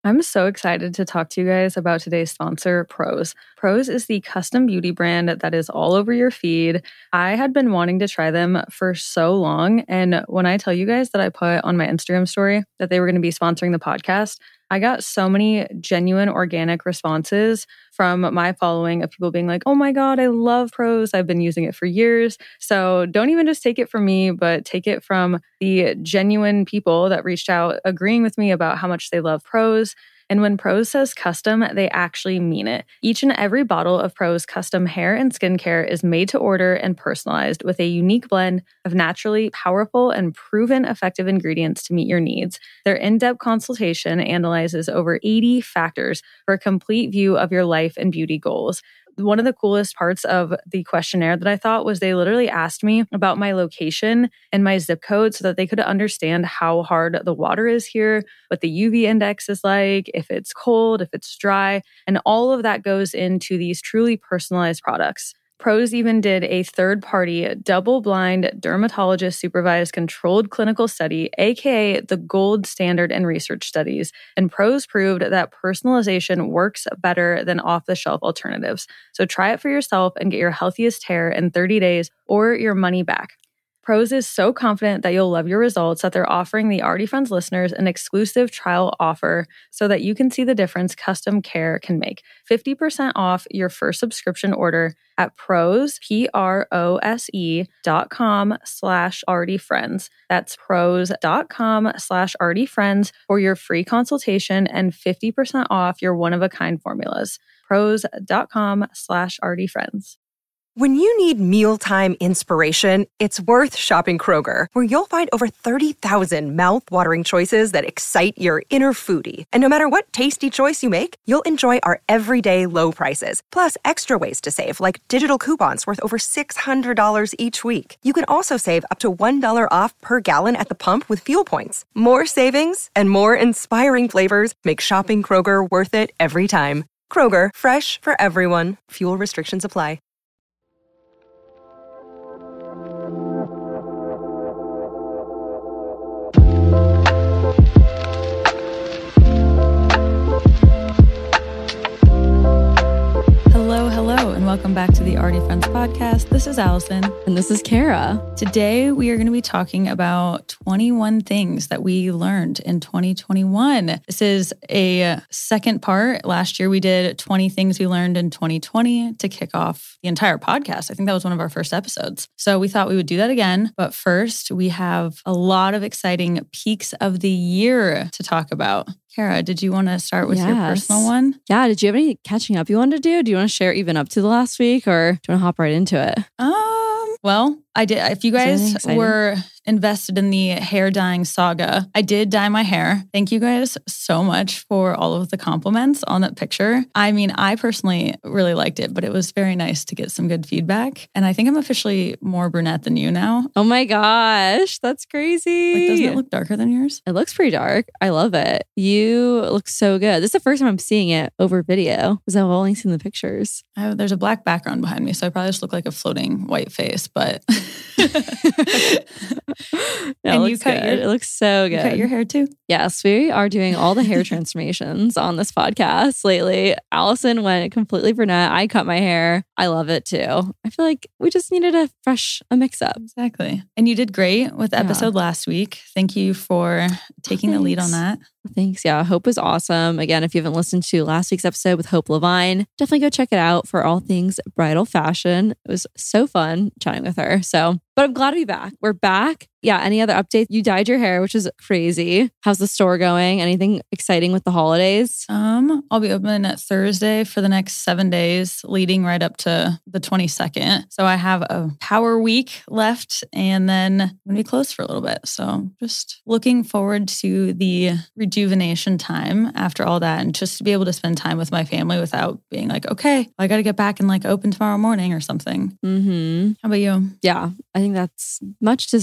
I'm so excited to talk to you guys about today's sponsor, Prose. Prose is the custom beauty brand that is all over your feed. I had been wanting to try them for so long. And when I tell you guys that I put on my Instagram story that they were going to be sponsoring the podcast, I got so many genuine organic responses from my following of people being like, oh my God, I love Prose. I've been using it for years. So don't even just take it from me, but take it from the genuine people that reached out agreeing with me about how much they love Prose. And when Prose says custom, they actually mean it. Each and every bottle of Prose custom hair and skincare is made to order and personalized with a unique blend of naturally powerful and proven effective ingredients to meet your needs. Their in-depth consultation analyzes over 80 factors for a complete view of your life and beauty goals. One of the coolest parts of the questionnaire that I thought was they literally asked me about my location and my zip code so that they could understand how hard the water is here, what the UV index is like, if it's cold, if it's dry, and all of that goes into these truly personalized products. Prose even did a third-party, double-blind, dermatologist-supervised controlled clinical study, aka the gold standard in research studies, and Prose proved that personalization works better than off-the-shelf alternatives. So try it for yourself and get your healthiest hair in 30 days or your money back. Prose is so confident that you'll love your results that they're offering the Already Friends listeners an exclusive trial offer so that you can see the difference custom care can make. 50% off your first subscription order at prose.com/alreadyfriends. That's prose.com/alreadyfriends for your free consultation and 50% off your one-of-a-kind formulas. prose.com/alreadyfriends. When you need mealtime inspiration, it's worth shopping Kroger, where you'll find over 30,000 mouth-watering choices that excite your inner foodie. And no matter what tasty choice you make, you'll enjoy our everyday low prices, plus extra ways to save, like digital coupons worth over $600 each week. You can also save up to $1 off per gallon at the pump with fuel points. More savings and more inspiring flavors make shopping Kroger worth it every time. Kroger, fresh for everyone. Fuel restrictions apply. Hello, and welcome back to the Already Friends podcast. This is Allison. And this is Kara. Today, we are going to be talking about 21 things that we learned in 2021. This is a second part. Last year, we did 20 things we learned in 2020 to kick off the entire podcast. I think that was one of our first episodes. So we thought we would do that again. But first, we have a lot of exciting peaks of the year to talk about. Kara, did you want to start with your personal one? Yeah. Did you have any catching up you wanted to do? Do you want to share even up to the last week, or do you want to hop right into it? Well, I did. If you guys were invested in the hair dyeing saga, I did dye my hair. Thank you guys so much for all of the compliments on that picture. I mean, I personally really liked it, but it was very nice to get some good feedback. And I think I'm officially more brunette than you now. Oh my gosh, that's crazy. Like, doesn't it look darker than yours? It looks pretty dark. I love it. You look so good. This is the first time I'm seeing it over video because I've only seen the pictures. There's a black background behind me, so I probably just look like a floating white face, but... And you cut it looks so good. You cut your hair too? Yes, we are doing all the hair transformations on this podcast lately. Allison went completely brunette. I cut my hair. I love it too. I feel like we just needed a mix up. Exactly. And you did great with the episode last week. Thank you for taking the lead on that. Thanks. Yeah. Hope was awesome. Again, if you haven't listened to last week's episode with Hope Levine, definitely go check it out for all things bridal fashion. It was so fun chatting with her. But I'm glad to be back. We're back. Yeah. Any other updates? You dyed your hair, which is crazy. How's the store going? Anything exciting with the holidays? I'll be open at Thursday for the next 7 days, leading right up to the 22nd. So I have a power week left, and then I'm going to be closed for a little bit. So just looking forward to the rejuvenation time after all that, and just to be able to spend time with my family without being like, okay, I got to get back and like open tomorrow morning or something. Mm-hmm. How about you? Yeah, I think that's much deserved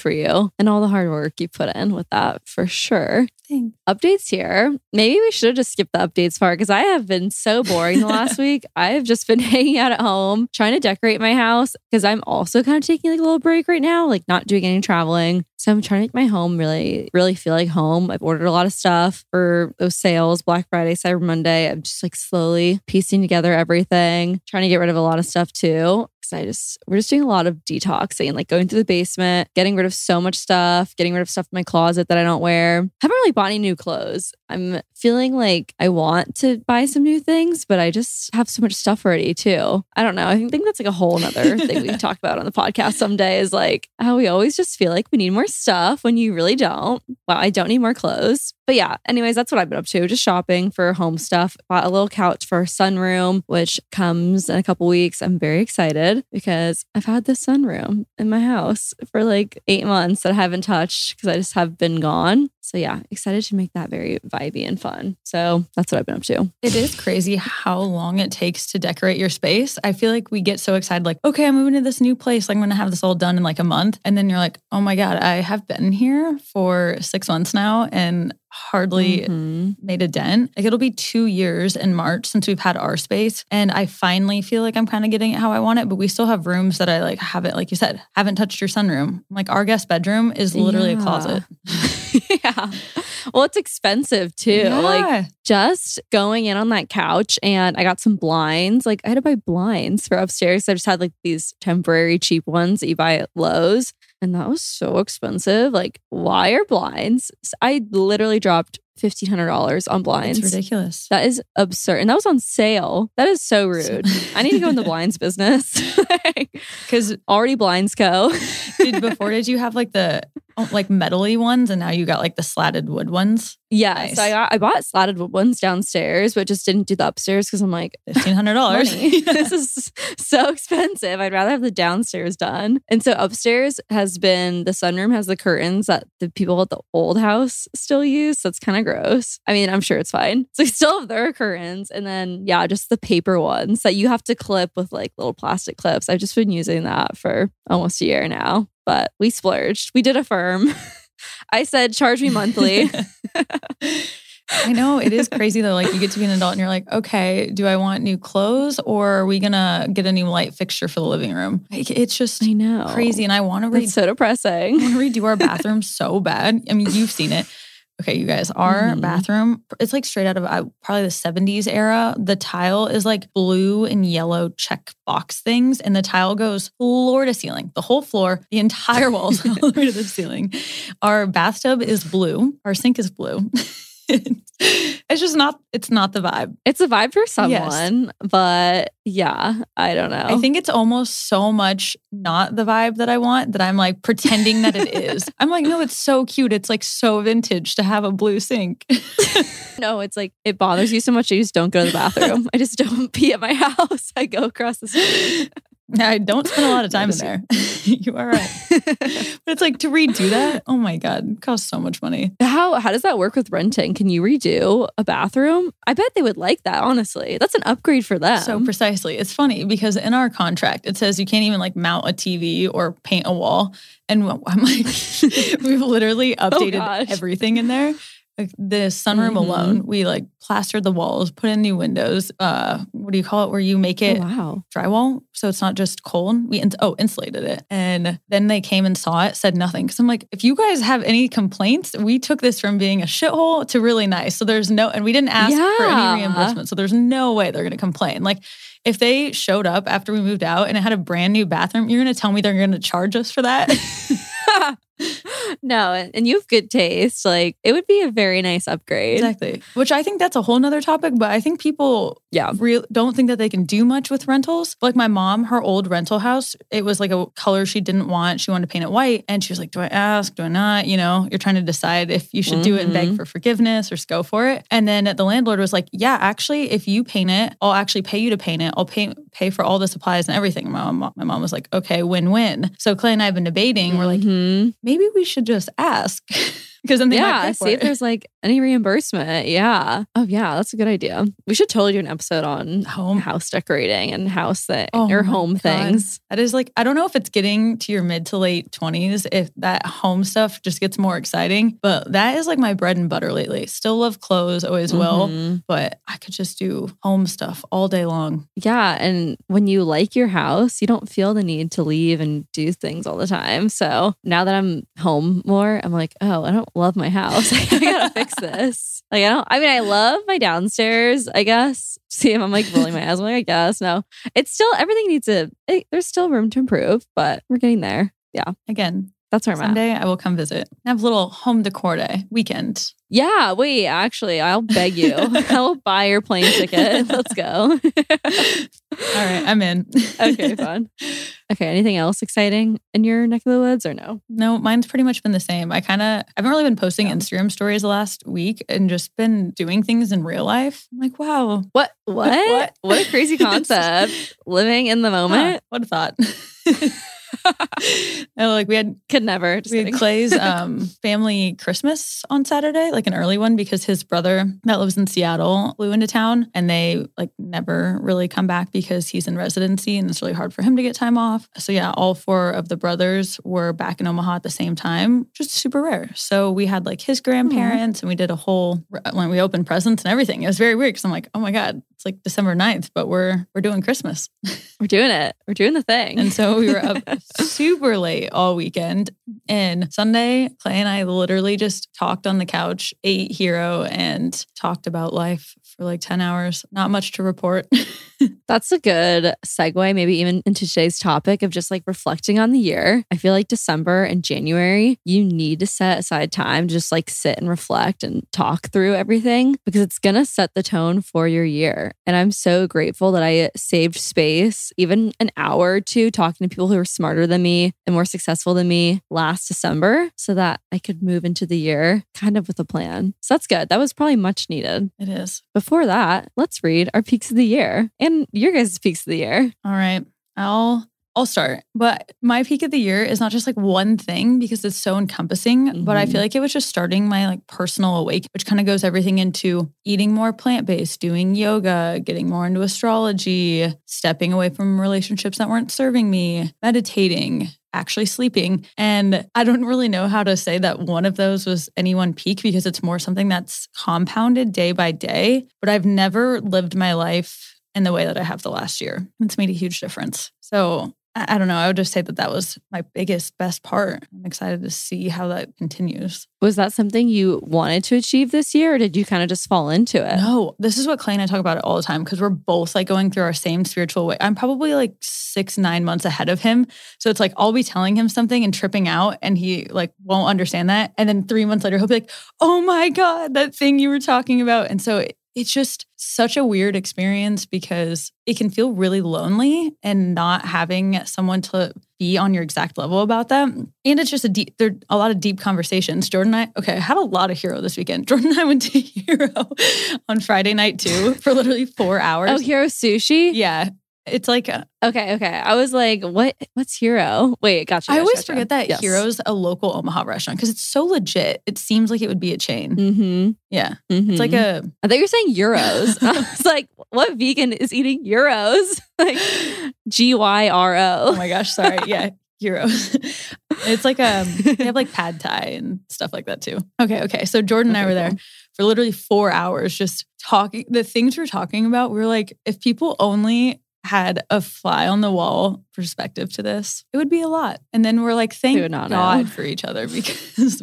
for you and all the hard work you put in with that for sure. Thanks. Updates here. Maybe we should have just skipped the updates part because I have been so boring the last week. I have just been hanging out at home, trying to decorate my house because I'm also kind of taking like a little break right now, like not doing any traveling. So I'm trying to make my home really, really feel like home. I've ordered a lot of stuff for those sales, Black Friday, Cyber Monday. I'm just like slowly piecing together everything, trying to get rid of a lot of stuff too. We're just doing a lot of detoxing, like going through the basement, getting rid of so much stuff, getting rid of stuff in my closet that I don't wear. Haven't really bought any new clothes. I'm feeling like I want to buy some new things, but I just have so much stuff already too. I don't know. I think that's like a whole nother thing we talk about on the podcast someday is like how we always just feel like we need more stuff when you really don't. Wow, I don't need more clothes. But yeah, anyways, that's what I've been up to. Just shopping for home stuff. Bought a little couch for our sunroom, which comes in a couple weeks. I'm very excited because I've had this sunroom in my house for like 8 months that I haven't touched because I just have been gone. So yeah, excited to make that very vibey and fun. So that's what I've been up to. It is crazy how long it takes to decorate your space. I feel like we get so excited like, okay, I'm moving to this new place. Like I'm going to have this all done in like a month. And then you're like, oh my God, I have been here for 6 months now and hardly made a dent. Like it'll be 2 years in March since we've had our space. And I finally feel like I'm kind of getting it how I want it, but we still have rooms that I like haven't, like you said, haven't touched your sunroom. Like our guest bedroom is literally a closet. Yeah. Well, it's expensive too. Yeah. Like just going in on that couch and I got some blinds. Like I had to buy blinds for upstairs. I just had like these temporary cheap ones that you buy at Lowe's. And that was so expensive. Like, why are blinds? I literally dropped $1,500 on blinds. It's ridiculous. That is absurd. And that was on sale. That is so rude. I need to go in the blinds business. Because already blinds go. Did you have like the like metal-y ones and now you got like the slatted wood ones? Yeah. Nice. So I bought slatted wood ones downstairs, but just didn't do the upstairs because I'm like, $1,500. This is so expensive. I'd rather have the downstairs done. And so upstairs has been, the sunroom has the curtains that the people at the old house still use. So it's kind of gross. I mean, I'm sure it's fine. So we still have their curtains. And then, yeah, just the paper ones that you have to clip with like little plastic clips. I've just been using that for almost a year now. But we splurged. We did Affirm. I said, charge me monthly. I know it is crazy though. Like you get to be an adult and you're like, okay, do I want new clothes or are we gonna get a new light fixture for the living room? Like, it's just crazy. And I want to It's so depressing. I want to redo our bathroom so bad. I mean, you've seen it. Okay, you guys, our bathroom, it's like straight out of probably the 70s era. The tile is like blue and yellow check box things. And the tile goes floor to ceiling. The whole floor, the entire walls all the way to the ceiling. Our bathtub is blue. Our sink is blue. It's just not, it's not the vibe. It's a vibe for someone, but yeah, I don't know. I think it's almost so much not the vibe that I want that I'm like pretending that it is. I'm like, no, it's so cute. It's like so vintage to have a blue sink. No, it's like, it bothers you so much. You just don't go to the bathroom. I just don't pee at my house. I go across the street. I don't spend a lot of time in there. You are right. But it's like to redo that, oh my God, it costs so much money. How does that work with renting? Can you redo a bathroom? I bet they would like that, honestly. That's an upgrade for them. So precisely. It's funny because in our contract, it says you can't even like mount a TV or paint a wall. And I'm like, we've literally updated everything in there. Like the sunroom alone, we like plastered the walls, put in new windows. What do you call it? Where you make it drywall, so it's not just cold. We insulated it, and then they came and saw it, said nothing. Because I'm like, if you guys have any complaints, we took this from being a shithole to really nice. So there's no, and we didn't ask for any reimbursement. So there's no way they're going to complain. Like if they showed up after we moved out and it had a brand new bathroom, you're going to tell me they're going to charge us for that? No, and you have good taste. Like it would be a very nice upgrade. Exactly. Which I think that's a whole nother topic, but I think people don't think that they can do much with rentals. Like my mom, her old rental house, it was like a color she didn't want. She wanted to paint it white. And she was like, do I ask? Do I not? You know, you're trying to decide if you should do it and beg for forgiveness or just go for it. And then the landlord was like, yeah, actually, if you paint it, I'll actually pay you to paint it. I'll pay for all the supplies and everything. My mom was like, okay, win-win. So Clay and I have been debating. We're like, maybe we should just ask because then they might Yeah, pay for see if it. there's like any reimbursement. Yeah. Oh yeah, that's a good idea. We should totally do an episode on house decorating and house or my home God. things. That is like, I don't know if it's getting to your mid to late 20s, if that home stuff just gets more exciting, but that is like my bread and butter lately. Still love clothes, always will, but I could just do home stuff all day long. Yeah. And when you like your house, you don't feel the need to leave and do things all the time. So now that I'm home more, I'm like, oh, I don't love my house. I gotta fix this. Like, I love my downstairs, I guess. See if I'm like rolling my eyes. I'm like, I guess. No, it's still, everything needs there's still room to improve, but we're getting there. Yeah. Again, that's where I'm at. someday I will come visit. Have a little home decor day weekend. Yeah, wait, actually, I'll beg you. I'll buy your plane ticket. Let's go. All right, I'm in. Okay, fun. Okay, anything else exciting in your neck of the woods or no? No, mine's pretty much been the same. I haven't really been posting Instagram stories the last week and just been doing things in real life. I'm like, wow. What? What a crazy concept. Living in the moment. What a thought. No, like we had Clay's family Christmas on Saturday, like an early one, because his brother that lives in Seattle flew into town, and they like never really come back because he's in residency and it's really hard for him to get time off. So yeah, all 4 of the brothers were back in Omaha at the same time, just super rare. So we had like his grandparents and we did a whole, when we opened presents and everything. It was very weird because I'm like, oh my God, it's like December 9th, but we're doing Christmas. We're doing it. We're doing the thing. And so we were up super late all weekend. And Sunday, Clay and I literally just talked on the couch, ate Hero, and talked about life for like 10 hours. Not much to report. That's a good segue, maybe even into today's topic of just like reflecting on the year. I feel like December and January, you need to set aside time to just like sit and reflect and talk through everything because it's going to set the tone for your year. And I'm so grateful that I saved space, even an hour or two, talking to people who are smarter than me and more successful than me last December so that I could move into the year kind of with a plan. So that's good. That was probably much needed. It is. Before that, let's read our peaks of the year and your guys' peaks of the year. All right. I'll start. But my peak of the year is not just like one thing because it's so encompassing, but I feel like it was just starting my like personal awakening, which kind of goes everything into eating more plant-based, doing yoga, getting more into astrology, stepping away from relationships that weren't serving me, meditating, actually sleeping. And I don't really know how to say that one of those was any one peak because it's more something that's compounded day by day, but I've never lived my life in the way that I have the last year. It's made a huge difference. So I don't know. I would just say that was my best part. I'm excited to see how that continues. Was that something you wanted to achieve this year or did you kind of just fall into it? No, this is what Clay and I talk about it all the time because we're both like going through our same spiritual way. I'm probably like 6-9 months ahead of him. So it's like I'll be telling him something and tripping out and he like won't understand that. And then 3 months later, he'll be like, oh my God, that thing you were talking about. And so it's just such a weird experience because it can feel really lonely and not having someone to be on your exact level about that. And it's just there are a lot of deep conversations. Jordan and I had a lot of Hero this weekend. Jordan and I went to Hero on Friday night too for literally 4 hours. Oh, Hero Sushi? Yeah. It's like Okay. I was like, what's Hero? Wait, gotcha. I always forget that Hero's a local Omaha restaurant because it's so legit. It seems like it would be a chain. Mm-hmm. Yeah. It's like I thought you were saying euros. I was like, what vegan is eating euros? Like GYRO. Oh my gosh, sorry. Yeah. Heroes. It's like they have like pad thai and stuff like that too. Okay. So Jordan and I were there for literally 4 hours just talking. The things we're talking about, we were like, if people only had a fly on the wall perspective to this, it would be a lot. And then we're like, thank God for each other because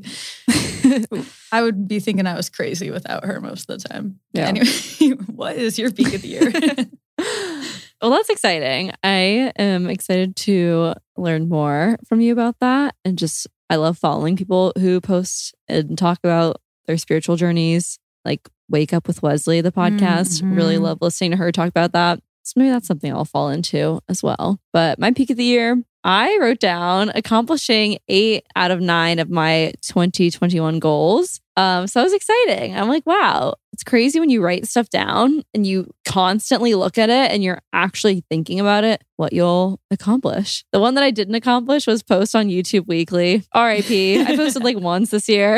I would be thinking I was crazy without her most of the time. Yeah. Anyway, what is your peak of the year? Well, that's exciting. I am excited to learn more from you about that. And just, I love following people who post and talk about their spiritual journeys, like Wake Up with Wesley, the podcast. Really love listening to her talk about that. So maybe that's something I'll fall into as well. But my peak of the year, I wrote down accomplishing 8 out of 9 of my 2021 goals. So that was exciting. I'm like, wow, it's crazy when you write stuff down and you constantly look at it and you're actually thinking about it, what you'll accomplish. The one that I didn't accomplish was post on YouTube weekly. RIP. I posted like once this year,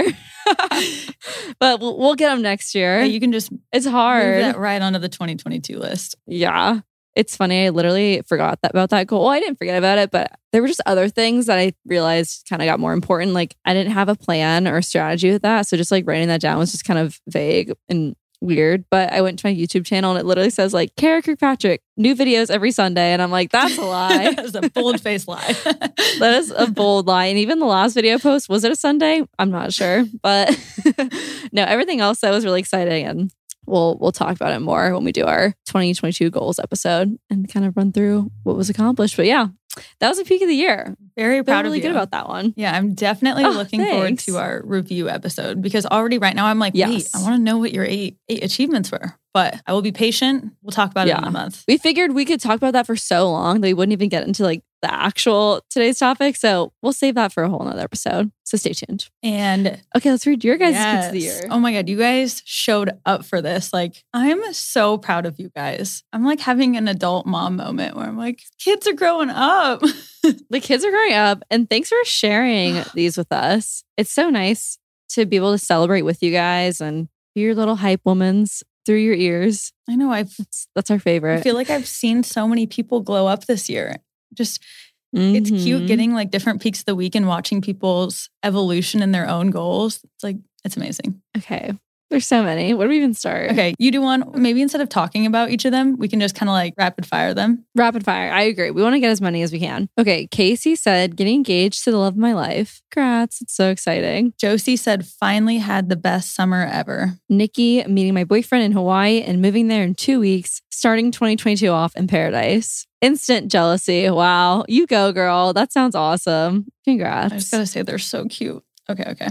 but we'll get them next year. Yeah, you can just it's hard. move that right onto the 2022 list. Yeah. It's funny. I literally forgot about that goal. Well, I didn't forget about it, but there were just other things that I realized kind of got more important. Like I didn't have a plan or a strategy with that. So just like writing that down was just kind of vague and weird. But I went to my YouTube channel and it literally says like Kara Kirkpatrick, new videos every Sunday. And I'm like, that's a lie. That's a bold-faced lie. That is a bold lie. And even the last video post, was it a Sunday? I'm not sure. But no, everything else that was really exciting. And we'll talk about it more when we do our 2022 goals episode and kind of run through what was accomplished. But yeah, that was a peak of the year. Very proud really of you. good about that one. Yeah, I'm definitely looking forward thanks. to our review episode because already right now I'm like, wait, I want to know what your eight achievements were. But I will be patient. We'll talk about it in a month. We figured we could talk about that for so long that we wouldn't even get into like the actual today's topic. So we'll save that for a whole nother episode. So stay tuned. And okay, let's read your guys' Kids of the Year. Oh my God, you guys showed up for this. Like, I'm so proud of you guys. I'm like having an adult mom moment where I'm like, kids are growing up. The kids are growing up. And thanks for sharing these with us. It's so nice to be able to celebrate with you guys and be your little hype womans through your ears. I know. That's our favorite. I feel like I've seen so many people glow up this year. Just, it's cute getting like different peaks of the week and watching people's evolution in their own goals. It's like, it's amazing. Okay. There's so many. Where do we even start? Okay. You do one. Maybe instead of talking about each of them, we can just kind of like rapid fire them. Rapid fire. I agree. We want to get as many as we can. Okay. Casey said, getting engaged to the love of my life. Congrats. It's so exciting. Josie said, finally had the best summer ever. Nikki, meeting my boyfriend in Hawaii and moving there in 2 weeks, starting 2022 off in paradise. Instant jealousy. Wow. You go, girl. That sounds awesome. Congrats. I just got to say, they're so cute. Okay.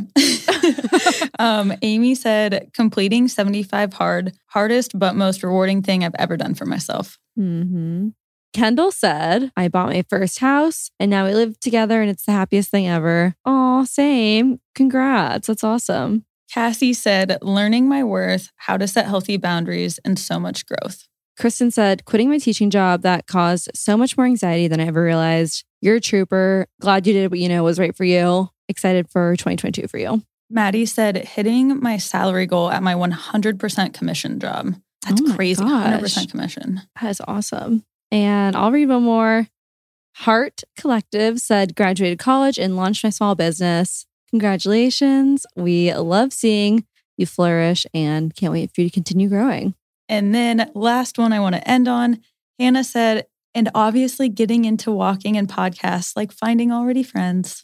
Amy said, completing 75 hardest but most rewarding thing I've ever done for myself. Mm-hmm. Kendall said, I bought my first house and now we live together and it's the happiest thing ever. Aw, same. Congrats. That's awesome. Cassie said, learning my worth, how to set healthy boundaries, and so much growth. Kristen said, quitting my teaching job that caused so much more anxiety than I ever realized. You're a trooper. Glad you did what you know was right for you. Excited for 2022 for you. Maddie said, hitting my salary goal at my 100% commission job. That's crazy. Gosh. 100% commission. That is awesome. And I'll read one more. Heart Collective said, graduated college and launched my small business. Congratulations. We love seeing you flourish and can't wait for you to continue growing. And then last one I want to end on. Hannah said, and obviously getting into walking and podcasts, like finding already friends.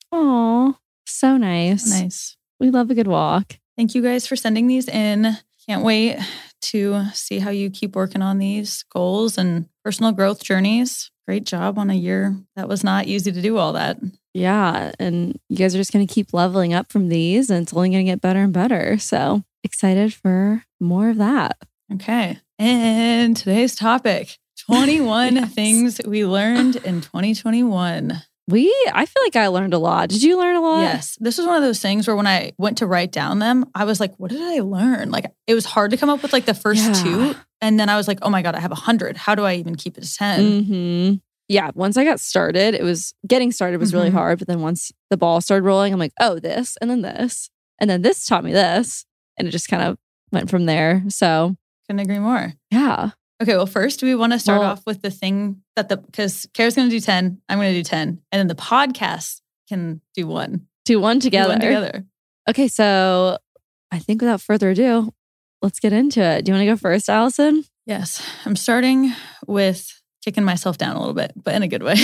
Oh, so nice. Nice. We love a good walk. Thank you guys for sending these in. Can't wait to see how you keep working on these goals and personal growth journeys. Great job on a year that was not easy to do all that. Yeah. And you guys are just going to keep leveling up from these and it's only going to get better and better. So excited for more of that. Okay. And today's topic, 21 things we learned in 2021. I feel like I learned a lot. Did you learn a lot? Yes. This was one of those things where when I went to write down them, I was like, what did I learn? Like, it was hard to come up with like the first two. And then I was like, oh my God, I have 100. How do I even keep it to 10? Mm-hmm. Yeah. Once I got started, getting started was really hard. But then once the ball started rolling, I'm like, oh, this, and then this. And then this taught me this. And it just kind of went from there. So couldn't agree more. Yeah. Okay, well, first we want to start off with the thing because Kara's going to do 10, I'm going to do 10, and then the podcast can do one. Do one together. Okay, so I think without further ado, let's get into it. Do you want to go first, Allison? Yes, I'm starting with kicking myself down a little bit, but in a good way.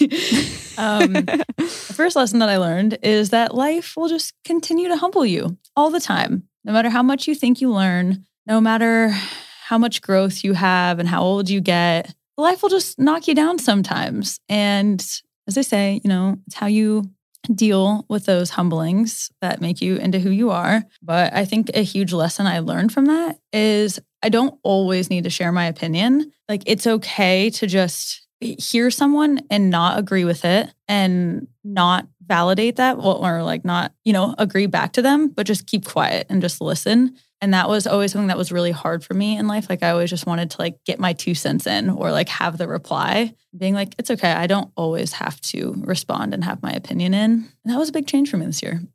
The first lesson that I learned is that life will just continue to humble you all the time. No matter how much you think you learn, no matter how much growth you have and how old you get, life will just knock you down sometimes. And as I say, it's how you deal with those humblings that make you into who you are. But I think a huge lesson I learned from that is I don't always need to share my opinion. Like, it's okay to just hear someone and not agree with it and not validate that or like not, agree back to them, but just keep quiet and just listen. And that was always something that was really hard for me in life. Like I always just wanted to like get my 2 cents in or like have the reply, being like, it's okay. I don't always have to respond and have my opinion in. And that was a big change for me this year.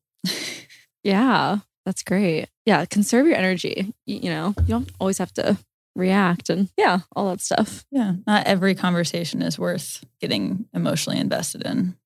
Yeah, that's great. Yeah, conserve your energy. You don't always have to react and all that stuff. Yeah, not every conversation is worth getting emotionally invested in.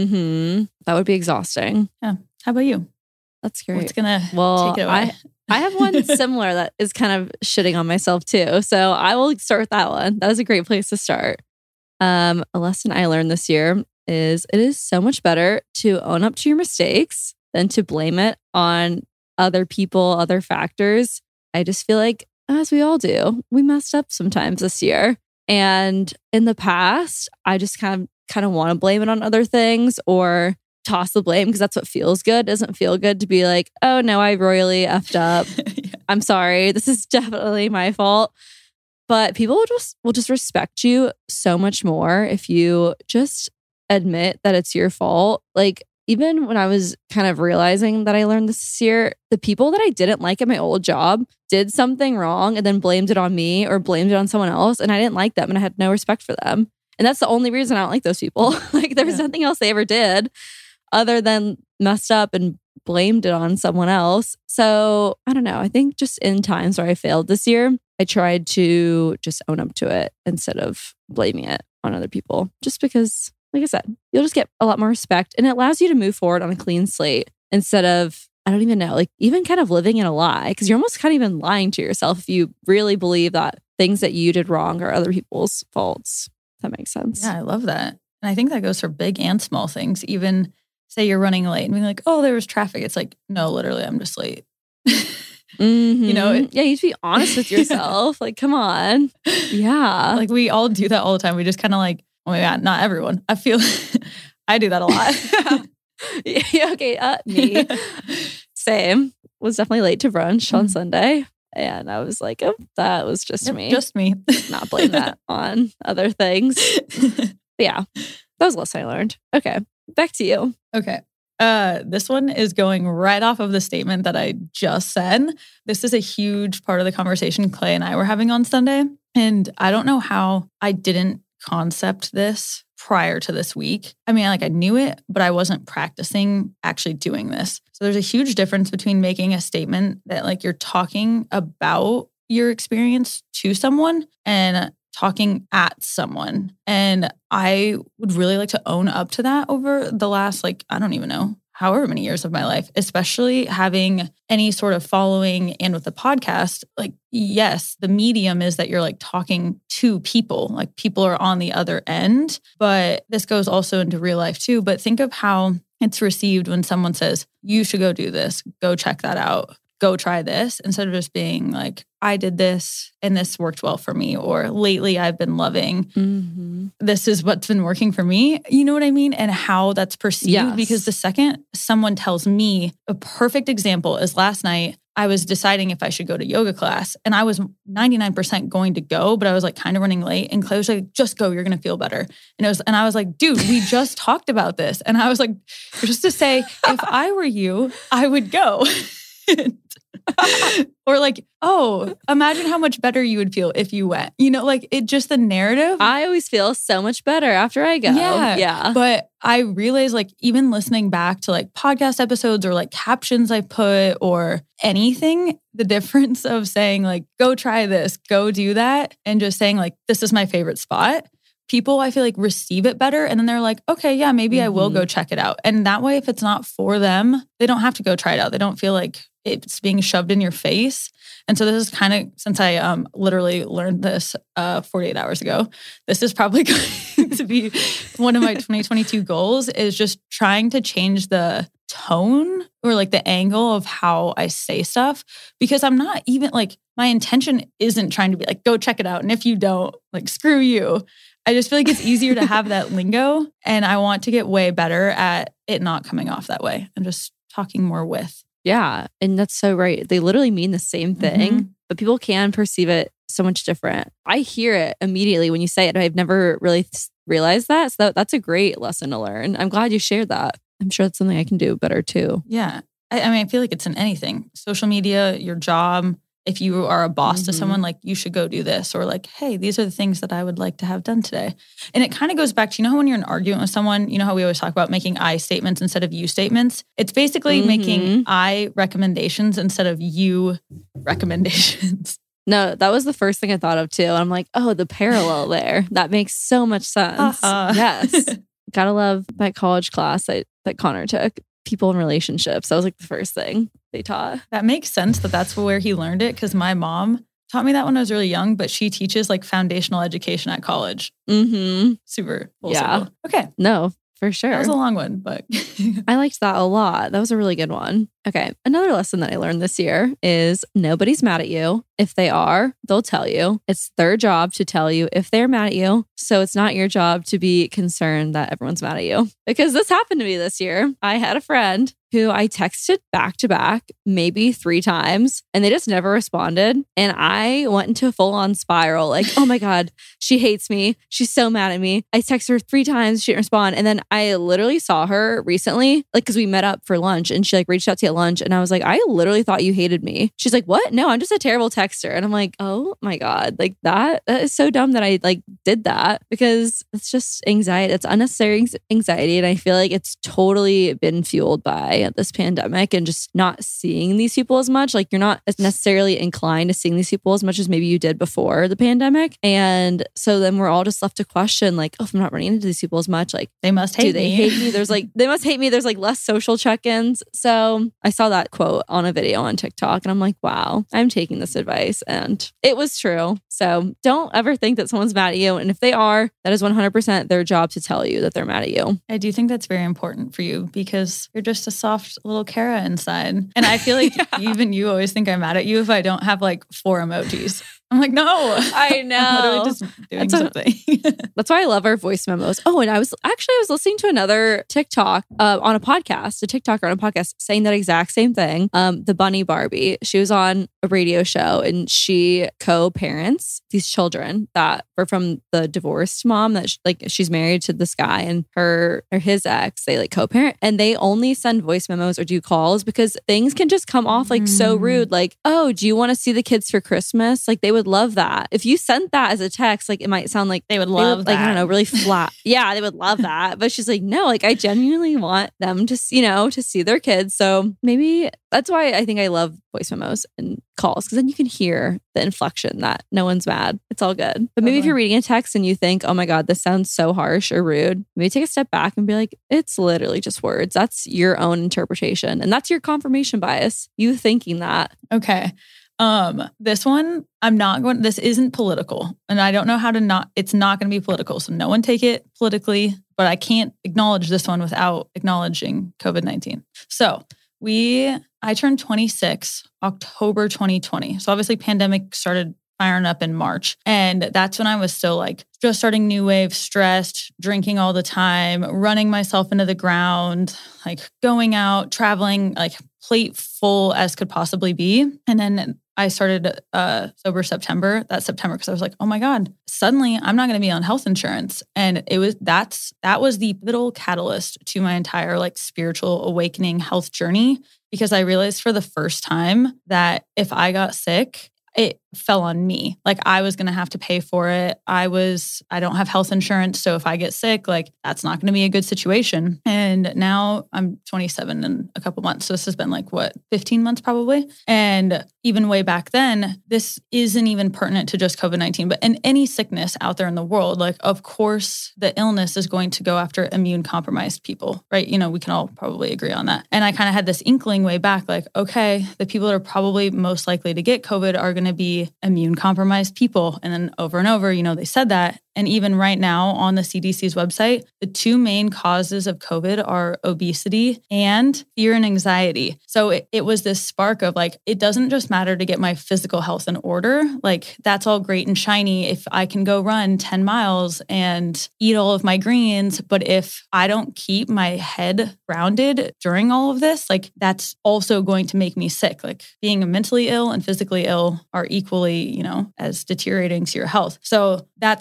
That would be exhausting. Yeah. How about you? That's great. What's going to take it away? I have one similar that is kind of shitting on myself too. So I will start with that one. That is a great place to start. A lesson I learned this year is it is so much better to own up to your mistakes than to blame it on other people, other factors. I just feel like, as we all do, we messed up sometimes this year. And in the past, I just kind of want to blame it on other things or toss the blame because that's what feels good. It doesn't feel good to be like, oh no, I royally effed up. Yeah. I'm sorry. This is definitely my fault. But people will just respect you so much more if you just admit that it's your fault. Like even when I was kind of realizing that I learned this year, the people that I didn't like at my old job did something wrong and then blamed it on me or blamed it on someone else. And I didn't like them and I had no respect for them. And that's the only reason I don't like those people. Like there was nothing else they ever did other than messed up and blamed it on someone else. So I don't know. I think just in times where I failed this year, I tried to just own up to it instead of blaming it on other people. Just because, like I said, you'll just get a lot more respect and it allows you to move forward on a clean slate instead of, I don't even know, like even kind of living in a lie because you're almost kind of even lying to yourself if you really believe that things that you did wrong are other people's faults. If that makes sense. Yeah, I love that. And I think that goes for big and small things. Even say you're running late and being like, oh, there was traffic. It's like, no, literally, I'm just late. You know? Yeah, you need to be honest with yourself. Like, come on. Yeah. Like we all do that all the time. We just kind of like, oh my God, not everyone. I feel I do that a lot. Yeah, okay, me. Same. Was definitely late to brunch on Sunday. And I was like, oh, that was just me. Just me. Not blame that on other things. But yeah, that was a lesson I learned. Okay, back to you. Okay. This one is going right off of the statement that I just said. This is a huge part of the conversation Clay and I were having on Sunday. And I don't know how I didn't concept this prior to this week. I mean, like I knew it, but I wasn't practicing actually doing this. So there's a huge difference between making a statement that like you're talking about your experience to someone and talking at someone. And I would really like to own up to that over the last, like, I don't even know, however many years of my life, especially having any sort of following and with the podcast. Like, yes, the medium is that you're like talking to people, like people are on the other end, but this goes also into real life too. But think of how it's received when someone says, you should go do this, go check that out, go try this, instead of just being like, I did this and this worked well for me, or lately I've been loving, this is what's been working for me. You know what I mean? And how that's perceived. Yes. Because the second someone tells me, a perfect example is last night, I was deciding if I should go to yoga class and I was 99% going to go, but I was like kind of running late, and Clay was like, just go, you're going to feel better. And I was like, dude, we just talked about this. And I was like, just to say, if I were you, I would go. Or like, oh, imagine how much better you would feel if you went. You know, like it just the narrative. I always feel so much better after I go. Yeah. But I realized like even listening back to like podcast episodes or like captions I put or anything, the difference of saying like, go try this, go do that, and just saying like, this is my favorite spot. People, I feel like, receive it better. And then they're like, okay, yeah, maybe I will go check it out. And that way, if it's not for them, they don't have to go try it out. They don't feel like it's being shoved in your face. And so this is kind of, since I literally learned this 48 hours ago, this is probably going to be one of my 2022 goals, is just trying to change the tone or like the angle of how I say stuff. Because I'm not even like, my intention isn't trying to be like, go check it out. And if you don't, like, screw you. I just feel like it's easier to have that lingo, and I want to get way better at it not coming off that way and just talking more with. Yeah. And that's so right. They literally mean the same thing, but people can perceive it so much different. I hear it immediately when you say it. I've never really realize that. So that's a great lesson to learn. I'm glad you shared that. I'm sure that's something I can do better too. Yeah. I mean, I feel like it's in anything. Social media, your job. If you are a boss to someone, like, you should go do this, or like, hey, these are the things that I would like to have done today. And it kind of goes back to, you know, how when you're in an argument with someone, you know how we always talk about making I statements instead of you statements? It's basically making I recommendations instead of you recommendations. No, that was the first thing I thought of too. And I'm like, oh, the parallel there. That makes so much sense. Yes. Gotta love that college class that Connor took. People in relationships. That was like the first thing they taught. That makes sense that that's where he learned it, because my mom taught me that when I was really young, but she teaches like foundational education at college. Super full circle. Okay. No, for sure. That was a long one, but I liked that a lot. That was a really good one. Okay. Another lesson that I learned this year is nobody's mad at you. If they are, they'll tell you. It's their job to tell you if they're mad at you. So it's not your job to be concerned that everyone's mad at you. Because this happened to me this year. I had a friend who I texted back to back maybe 3 times, and they just never responded. And I went into a full-on spiral, like, oh my God, she hates me. She's so mad at me. I texted her 3 times, she didn't respond. And then I literally saw her recently, like, because we met up for lunch, and she like reached out to me at lunch, and I was like, I literally thought you hated me. She's like, what? No, I'm just a terrible texter. And I'm like, oh my God, like that is so dumb that I like did that, because it's just anxiety. It's unnecessary anxiety. And I feel like it's totally been fueled by this pandemic and just not seeing these people as much. Like, you're not as necessarily inclined to seeing these people as much as maybe you did before the pandemic. And so then we're all just left to question, like, oh, if I'm not running into these people as much, like, they must hate me. Do they hate me? They must hate me. There's like less social check-ins. So I saw that quote on a video on TikTok, and I'm like, wow, I'm taking this advice. And it was true. So don't ever think that someone's mad at you. And if they are, that is 100% their job to tell you that they're mad at you. I do think that's very important for you, because you're just a soft little Kara inside. And I feel like even you always think I'm mad at you if I don't have like 4 emojis. I'm like, no. I know. I'm literally just doing something. That's why I love our voice memos. Oh, and I was listening to another TikTok on a podcast, a TikToker on a podcast saying that exact same thing. The Bunny Barbie, she was on a radio show, and she co-parents these children that were from the divorced mom that she's married to this guy, and her or his ex, they like co-parent, and they only send voice memos or do calls because things can just come off like so rude. Like, oh, do you want to see the kids for Christmas? Like, they would love that. If you sent that as a text, like, it might sound like they would love that. Like, I don't know, really flat. Yeah, they would love that. But she's like, no, like, I genuinely want them to, to see their kids. So maybe that's why I think I love voice memos and calls, because then you can hear the inflection that no one's mad. It's all good. But maybe if you're reading a text and you think, oh my God, this sounds so harsh or rude, maybe take a step back and be like, it's literally just words. That's your own interpretation. And that's your confirmation bias. You thinking that. Okay. This one, this isn't political, and I don't know how to it's not going to be political. So no one take it politically, but I can't acknowledge this one without acknowledging COVID-19. So I turned 26 October 2020. So obviously pandemic started firing up in March. And that's when I was still like just starting new wave, stressed, drinking all the time, running myself into the ground, like going out, traveling, like plate full as could possibly be. And then I started sober September, because I was like, oh my God, suddenly I'm not going to be on health insurance. And that was the pivotal catalyst to my entire like spiritual awakening health journey, because I realized for the first time that if I got sick, it fell on me. Like, I was going to have to pay for it. I don't have health insurance. So if I get sick, like, that's not going to be a good situation. And now I'm 27 in a couple months. So this has been like, 15 months probably. And even way back then, this isn't even pertinent to just COVID-19, but in any sickness out there in the world, like, of course, the illness is going to go after immune compromised people, right? We can all probably agree on that. And I kind of had this inkling way back, like, okay, the people that are probably most likely to get COVID are going to be immune compromised people. And then over and over, they said that. And even right now on the CDC's website, the 2 main causes of COVID are obesity and fear and anxiety. So it was this spark of like, it doesn't just matter to get my physical health in order. Like, that's all great and shiny if I can go run 10 miles and eat all of my greens. But if I don't keep my head grounded during all of this, like, that's also going to make me sick. Like, being mentally ill and physically ill are equally, as deteriorating to your health. So that's kind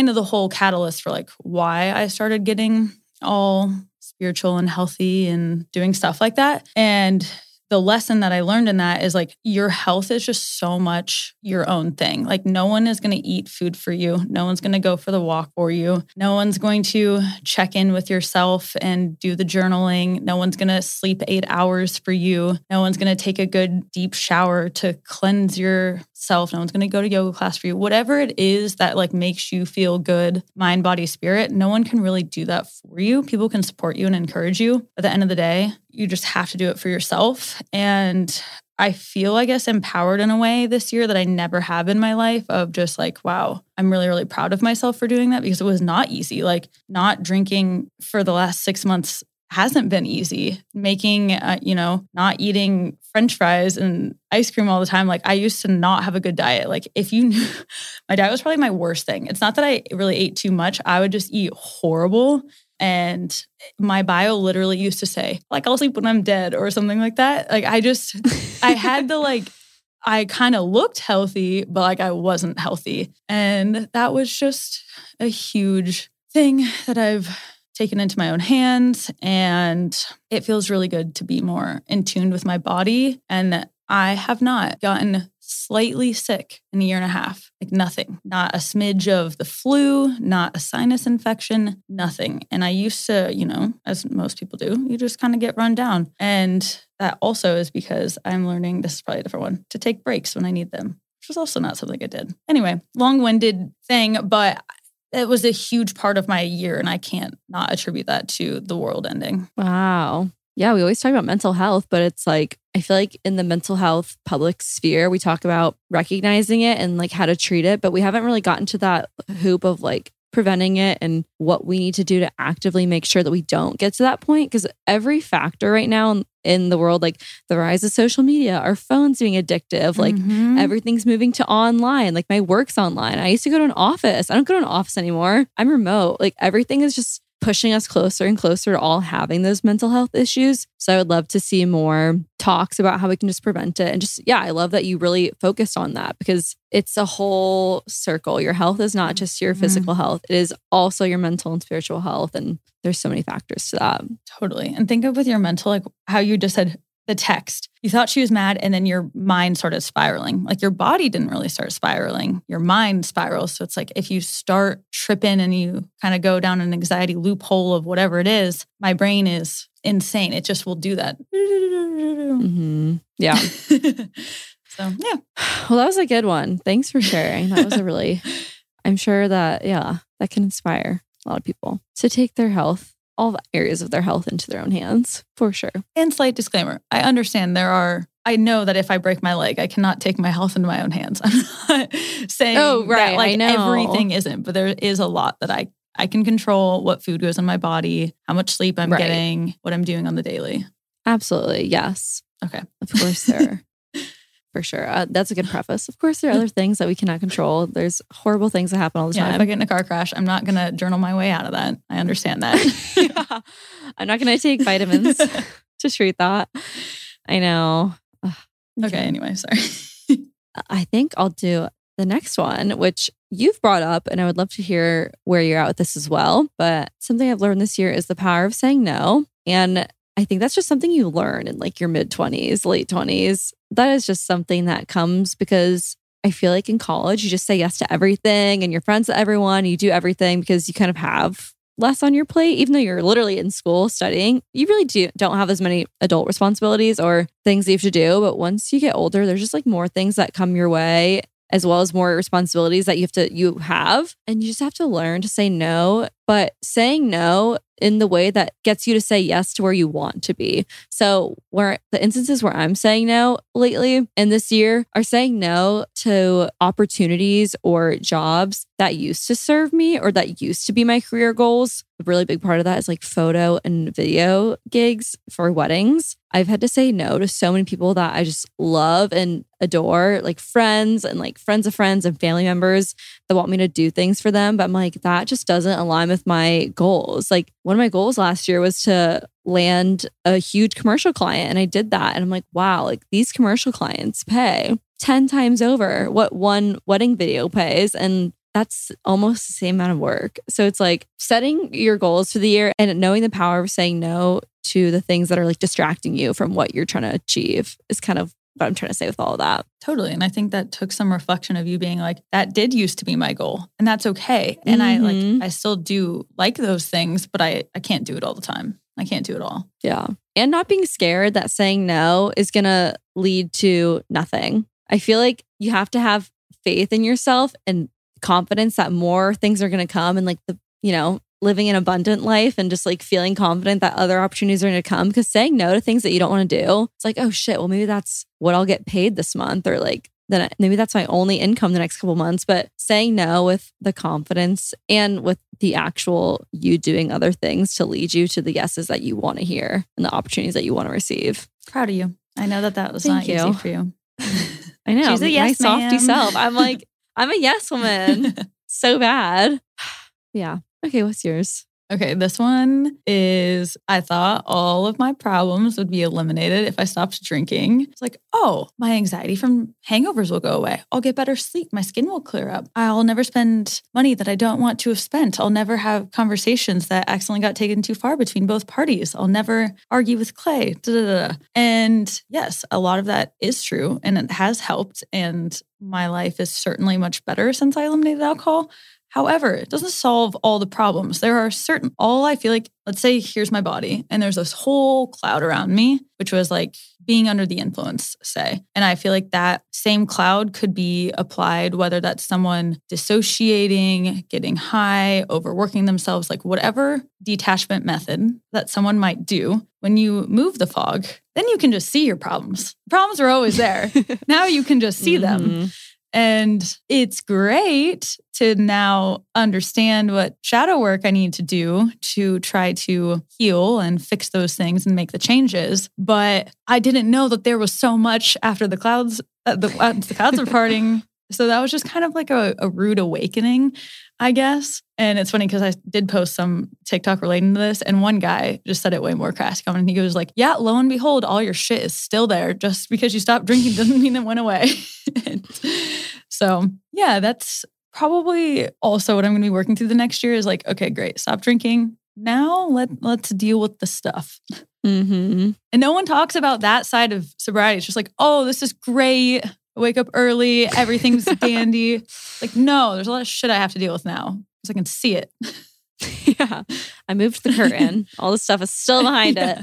kind of the whole catalyst for like why I started getting all spiritual and healthy and doing stuff like that. And the lesson that I learned in that is like your health is just so much your own thing. Like no one is going to eat food for you. No one's going to go for the walk for you. No one's going to check in with yourself and do the journaling. No one's going to sleep 8 hours for you. No one's going to take a good deep shower to cleanse yourself. No one's going to go to yoga class for you. Whatever it is that like makes you feel good, mind, body, spirit, no one can really do that for you. People can support you and encourage you. At the end of the day, you just have to do it for yourself. And I feel, I guess, empowered in a way this year that I never have in my life of just like, wow, I'm really, really proud of myself for doing that because it was not easy. Like not drinking for the last 6 months hasn't been easy. Making, not eating French fries and ice cream all the time. Like I used to not have a good diet. Like if you knew, my diet was probably my worst thing. It's not that I really ate too much. I would just eat horrible. And my bio literally used to say, like, I'll sleep when I'm dead or something like that. Like I had to I kind of looked healthy, but like I wasn't healthy. And that was just a huge thing that I've taken into my own hands. And it feels really good to be more in tune with my body. And I have not gotten slightly sick in a year and a half. Like nothing, not a smidge of the flu, not a sinus infection, nothing. And I used to, as most people do, you just kind of get run down. And that also is because I'm learning, this is probably a different one, to take breaks when I need them, which was also not something I did. Anyway, long-winded thing, but it was a huge part of my year and I can't not attribute that to the world ending. Wow. Yeah, we always talk about mental health, but it's like, I feel like in the mental health public sphere, we talk about recognizing it and like how to treat it, but we haven't really gotten to that hoop of like preventing it and what we need to do to actively make sure that we don't get to that point. Because every factor right now in the world, like the rise of social media, our phones being addictive, like everything's moving to online. Like my work's online. I used to go to an office. I don't go to an office anymore. I'm remote. Like everything is just pushing us closer and closer to all having those mental health issues. So I would love to see more talks about how we can just prevent it. And just, yeah, I love that you really focused on that because it's a whole circle. Your health is not just your physical health. It is also your mental and spiritual health. And there's so many factors to that. Totally. And think of with your mental, like how you just said the text. You thought she was mad and then your mind started spiraling. Like your body didn't really start spiraling. Your mind spirals. So it's like if you start tripping and you kind of go down an anxiety loophole of whatever it is, my brain is insane. It just will do that. Yeah. So, yeah. Well, that was a good one. Thanks for sharing. That was a really, I'm sure that, that can inspire a lot of people to take their health, all the areas of their health into their own hands, for sure. And slight disclaimer, I understand I know that if I break my leg, I cannot take my health into my own hands. I'm not saying that like everything isn't, but there is a lot that I can control what food goes in my body, how much sleep I'm getting, what I'm doing on the daily. Absolutely. Yes. Okay. Of course there are. For sure. That's a good preface. Of course, there are other things that we cannot control. There's horrible things that happen all the time. If I get in a car crash, I'm not going to journal my way out of that. I understand that. I'm not going to take vitamins to treat that. I know. Okay. Anyway, sorry. I think I'll do the next one, which you've brought up, and I would love to hear where you're at with this as well. But something I've learned this year is the power of saying no. And I think that's just something you learn in like your mid-20s, late 20s. That is just something that comes because I feel like in college, you just say yes to everything and you're friends with everyone. You do everything because you kind of have less on your plate, even though you're literally in school studying. You really don't have as many adult responsibilities or things that you have to do. But once you get older, there's just like more things that come your way, as well as more responsibilities that you have. And you just have to learn to say no, but saying no in the way that gets you to say yes to where you want to be. So where the instances where I'm saying no lately and this year are saying no to opportunities or jobs that used to serve me or that used to be my career goals. A really big part of that is like photo and video gigs for weddings. I've had to say no to so many people that I just love and adore, like friends and like friends of friends and family members that want me to do things for them. But I'm like, that just doesn't align with my goals. Like one of my goals last year was to land a huge commercial client. And I did that. And I'm like, wow, like these commercial clients pay 10 times over what one wedding video pays. And that's almost the same amount of work. So it's like setting your goals for the year and knowing the power of saying no to the things that are like distracting you from what you're trying to achieve is kind of what I'm trying to say with all of that. Totally. And I think that took some reflection of you being like, that did used to be my goal and that's okay. And I still do like those things, but I can't do it all the time. I can't do it all. Yeah. And not being scared that saying no is going to lead to nothing. I feel like you have to have faith in yourself and confidence that more things are going to come, and like living an abundant life and just like feeling confident that other opportunities are going to come. Because saying no to things that you don't want to do, it's like, oh shit, well maybe that's what I'll get paid this month, or like then maybe that's my only income the next couple months. But saying no with the confidence and with the actual you doing other things to lead you to the yeses that you want to hear and the opportunities that you want to receive. Proud of you. I know that was not easy for you. I know. She's a yes, my softy self. I'm like, I'm a yes woman. So bad. Yeah. Okay, what's yours? Okay, this one is, I thought all of my problems would be eliminated if I stopped drinking. It's like, oh, my anxiety from hangovers will go away. I'll get better sleep. My skin will clear up. I'll never spend money that I don't want to have spent. I'll never have conversations that accidentally got taken too far between both parties. I'll never argue with Clay. And yes, a lot of that is true and it has helped. And my life is certainly much better since I eliminated alcohol. However, it doesn't solve all the problems. There are I feel like, let's say here's my body and there's this whole cloud around me, which was like being under the influence, say. And I feel like that same cloud could be applied, whether that's someone dissociating, getting high, overworking themselves, like whatever detachment method that someone might do. When you move the fog, then you can just see your problems. Problems are always there. Now you can just see them. And it's great to now understand what shadow work I need to do to try to heal and fix those things and make the changes. But I didn't know that there was so much after the clouds, the clouds were parting. So that was just kind of like a rude awakening, I guess. And it's funny because I did post some TikTok relating to this, and one guy just said it way more crass. And he goes like, yeah, lo and behold, all your shit is still there. Just because you stopped drinking doesn't mean it went away. So yeah, that's probably also what I'm going to be working through the next year is like, okay, great. Stop drinking. Now let's deal with the stuff. And no one talks about that side of sobriety. It's just like, oh, this is great. I wake up early. Everything's dandy. Like, no, there's a lot of shit I have to deal with now because I can see it. Yeah. I moved the curtain. All the stuff is still behind it.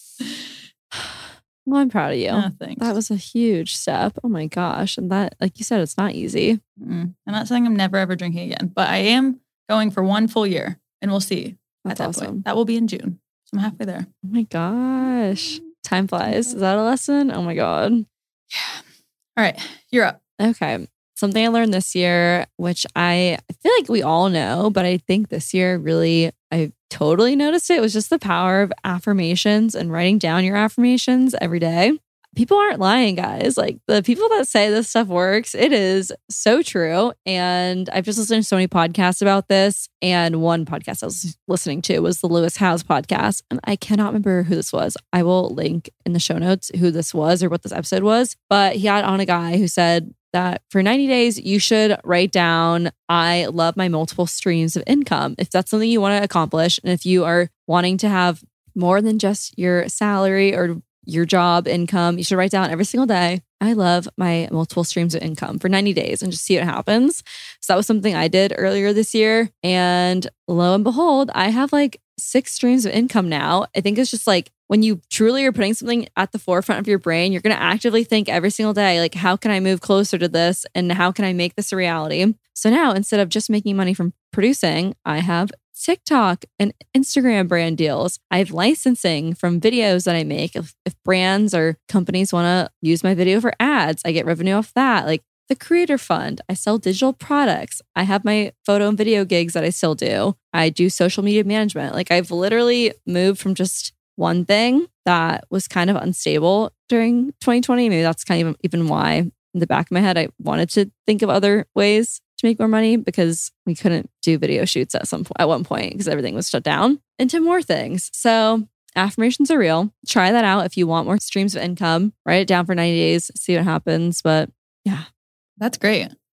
Well, I'm proud of you. Thanks. That was a huge step. Oh my gosh. And that, like you said, it's not easy. I'm not saying I'm never ever drinking again, but I am going for 1 full year and we'll see. That's at that awesome. point. That will be in June. So I'm halfway there. Oh my gosh. Time flies. Is that a lesson? Oh my God. Yeah. All right. You're up. Okay. Something I learned this year, which I feel like we all know, but I think this year really, I totally noticed it, was just the power of affirmations and writing down your affirmations every day. People aren't lying, guys. Like the people that say this stuff works, it is so true. And I've just listened to so many podcasts about this. And one podcast I was listening to was the Lewis Howes podcast. And I cannot remember who this was. I will link in the show notes who this was or what this episode was. But he had on a guy who said that for 90 days, you should write down, I love my multiple streams of income. If that's something you want to accomplish, and if you are wanting to have more than just your salary or your job income, you should write down every single day, I love my multiple streams of income for 90 days and just see what happens. So that was something I did earlier this year. And lo and behold, I have like 6 streams of income now. I think it's just like when you truly are putting something at the forefront of your brain, you're going to actively think every single day, like, how can I move closer to this? And how can I make this a reality? So now instead of just making money from producing, I have TikTok and Instagram brand deals. I have licensing from videos that I make. If brands or companies want to use my video for ads, I get revenue off that. Like the Creator Fund, I sell digital products. I have my photo and video gigs that I still do. I do social media management. Like I've literally moved from just one thing that was kind of unstable during 2020. Maybe that's kind of even why in the back of my head, I wanted to think of other ways to make more money because we couldn't do video shoots at one point because everything was shut down, into more things. So affirmations are real. Try that out if you want more streams of income. Write it down for 90 days, see what happens. But yeah. That's great.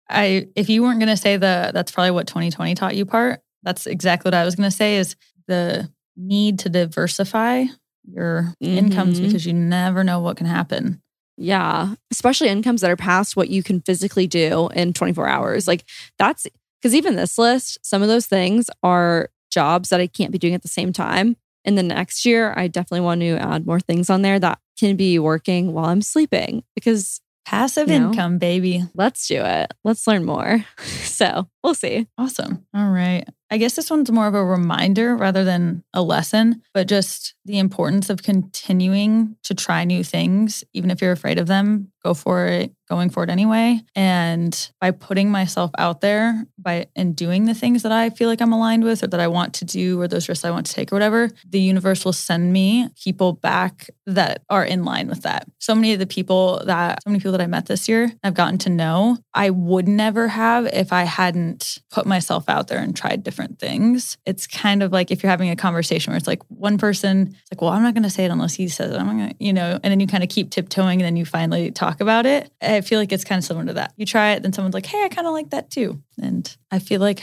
if you weren't going to say that's probably what 2020 taught you part, that's exactly what I was going to say is the need to diversify your incomes because you never know what can happen. Yeah. Especially incomes that are past what you can physically do in 24 hours. Like that's because even this list, some of those things are jobs that I can't be doing at the same time. In the next year, I definitely want to add more things on there that can be working while I'm sleeping because passive income, baby. Let's do it. Let's learn more. So we'll see. Awesome. All right. I guess this one's more of a reminder rather than a lesson, but just the importance of continuing to try new things, even if you're afraid of them, going for it anyway. And by putting myself out there and doing the things that I feel like I'm aligned with or that I want to do or those risks I want to take or whatever, the universe will send me people back that are in line with that. So many people that I met this year, I've gotten to know, I would never have if I hadn't put myself out there and tried different things. It's kind of like if you're having a conversation where it's like one person, it's like, well, I'm not going to say it unless he says it. I'm not going to, and then you kind of keep tiptoeing and then you finally talk about it. I feel like it's kind of similar to that. You try it, then someone's like, hey, I kind of like that too. And I feel like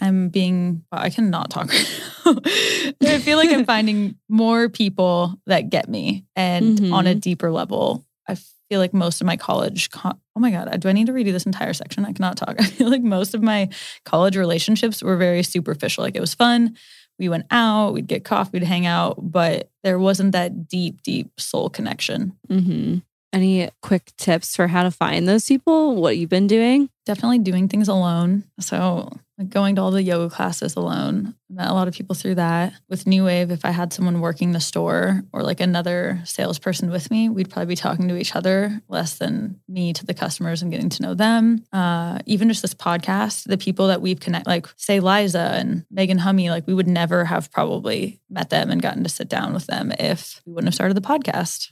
I cannot talk right now. I feel like I'm finding more people that get me and on a deeper level. I feel like most of my college, oh my God, do I need to redo this entire section? I cannot talk. I feel like most of my college relationships were very superficial. Like it was fun. We went out, we'd get coffee, we'd hang out, but there wasn't that deep, deep soul connection. Any quick tips for how to find those people? What you've been doing? Definitely doing things alone. So like going to all the yoga classes alone. Met a lot of people through that. With New Wave, if I had someone working the store or like another salesperson with me, we'd probably be talking to each other less than me to the customers and getting to know them. Even just this podcast, the people that we've connected, like say Liza and Megan Hummy, like we would never have probably met them and gotten to sit down with them if we wouldn't have started the podcast.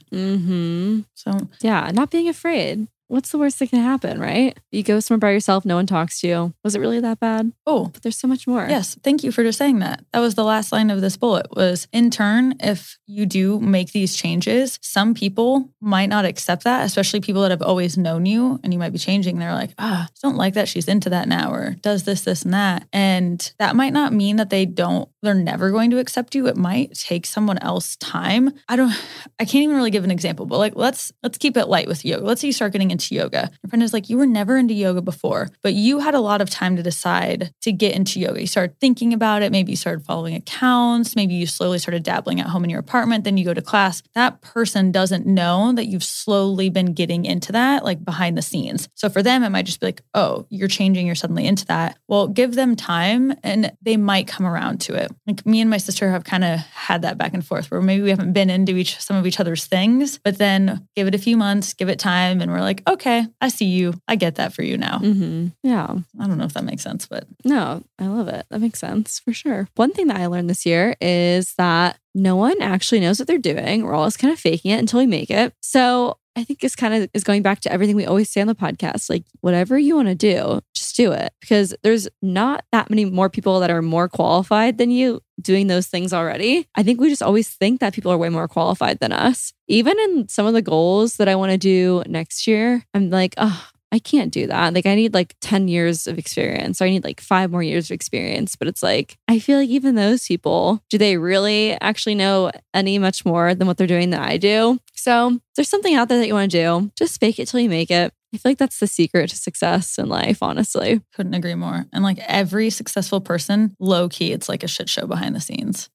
So yeah, not being afraid. What's the worst that can happen, right? You go somewhere by yourself, no one talks to you. Was it really that bad? Oh, but there's so much more. Yes. Thank you for just saying that. That was the last line of this bullet was in turn, if you do make these changes, some people might not accept that, especially people that have always known you and you might be changing. They're like, I don't like that she's into that now or does this, and that. And that might not mean that they're never going to accept you. It might take someone else time. I can't even really give an example, but like, let's keep it light with yoga. Let's say you start getting into yoga. Your friend is like, you were never into yoga before, but you had a lot of time to decide to get into yoga. You started thinking about it. Maybe you started following accounts. Maybe you slowly started dabbling at home in your apartment. Then you go to class. That person doesn't know that you've slowly been getting into that, like behind the scenes. So for them, it might just be like, oh, you're changing. You're suddenly into that. Well, give them time and they might come around to it. Like me and my sister have kind of had that back and forth where maybe we haven't been into some of each other's things, but then give it a few months, give it time. And we're like, okay, I see you. I get that for you now. Yeah. I don't know if that makes sense, but. No, I love it. That makes sense for sure. One thing that I learned this year is that no one actually knows what they're doing. We're all just kind of faking it until we make it. So I think this kind of is going back to everything we always say on the podcast. Like whatever you want to do, just do it because there's not that many more people that are more qualified than you doing those things already. I think we just always think that people are way more qualified than us. Even in some of the goals that I want to do next year, I'm like, I can't do that. Like I need like 10 years of experience. Or I need like 5 more years of experience. But it's like, I feel like even those people, do they really actually know any much more than what they're doing than I do? So if there's something out there that you want to do, just fake it till you make it. I feel like that's the secret to success in life, honestly. Couldn't agree more. And like every successful person, low key, it's like a shit show behind the scenes.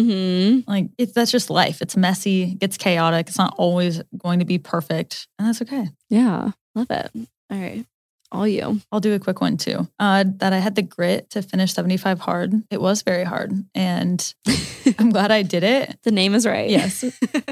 Like that's just life. It's messy, it gets chaotic. It's not always going to be perfect. And that's okay. Yeah, love it. All right. All you. I'll do a quick one too. That I had the grit to finish 75 hard. It was very hard. And I'm glad I did it. The name is right. Yes.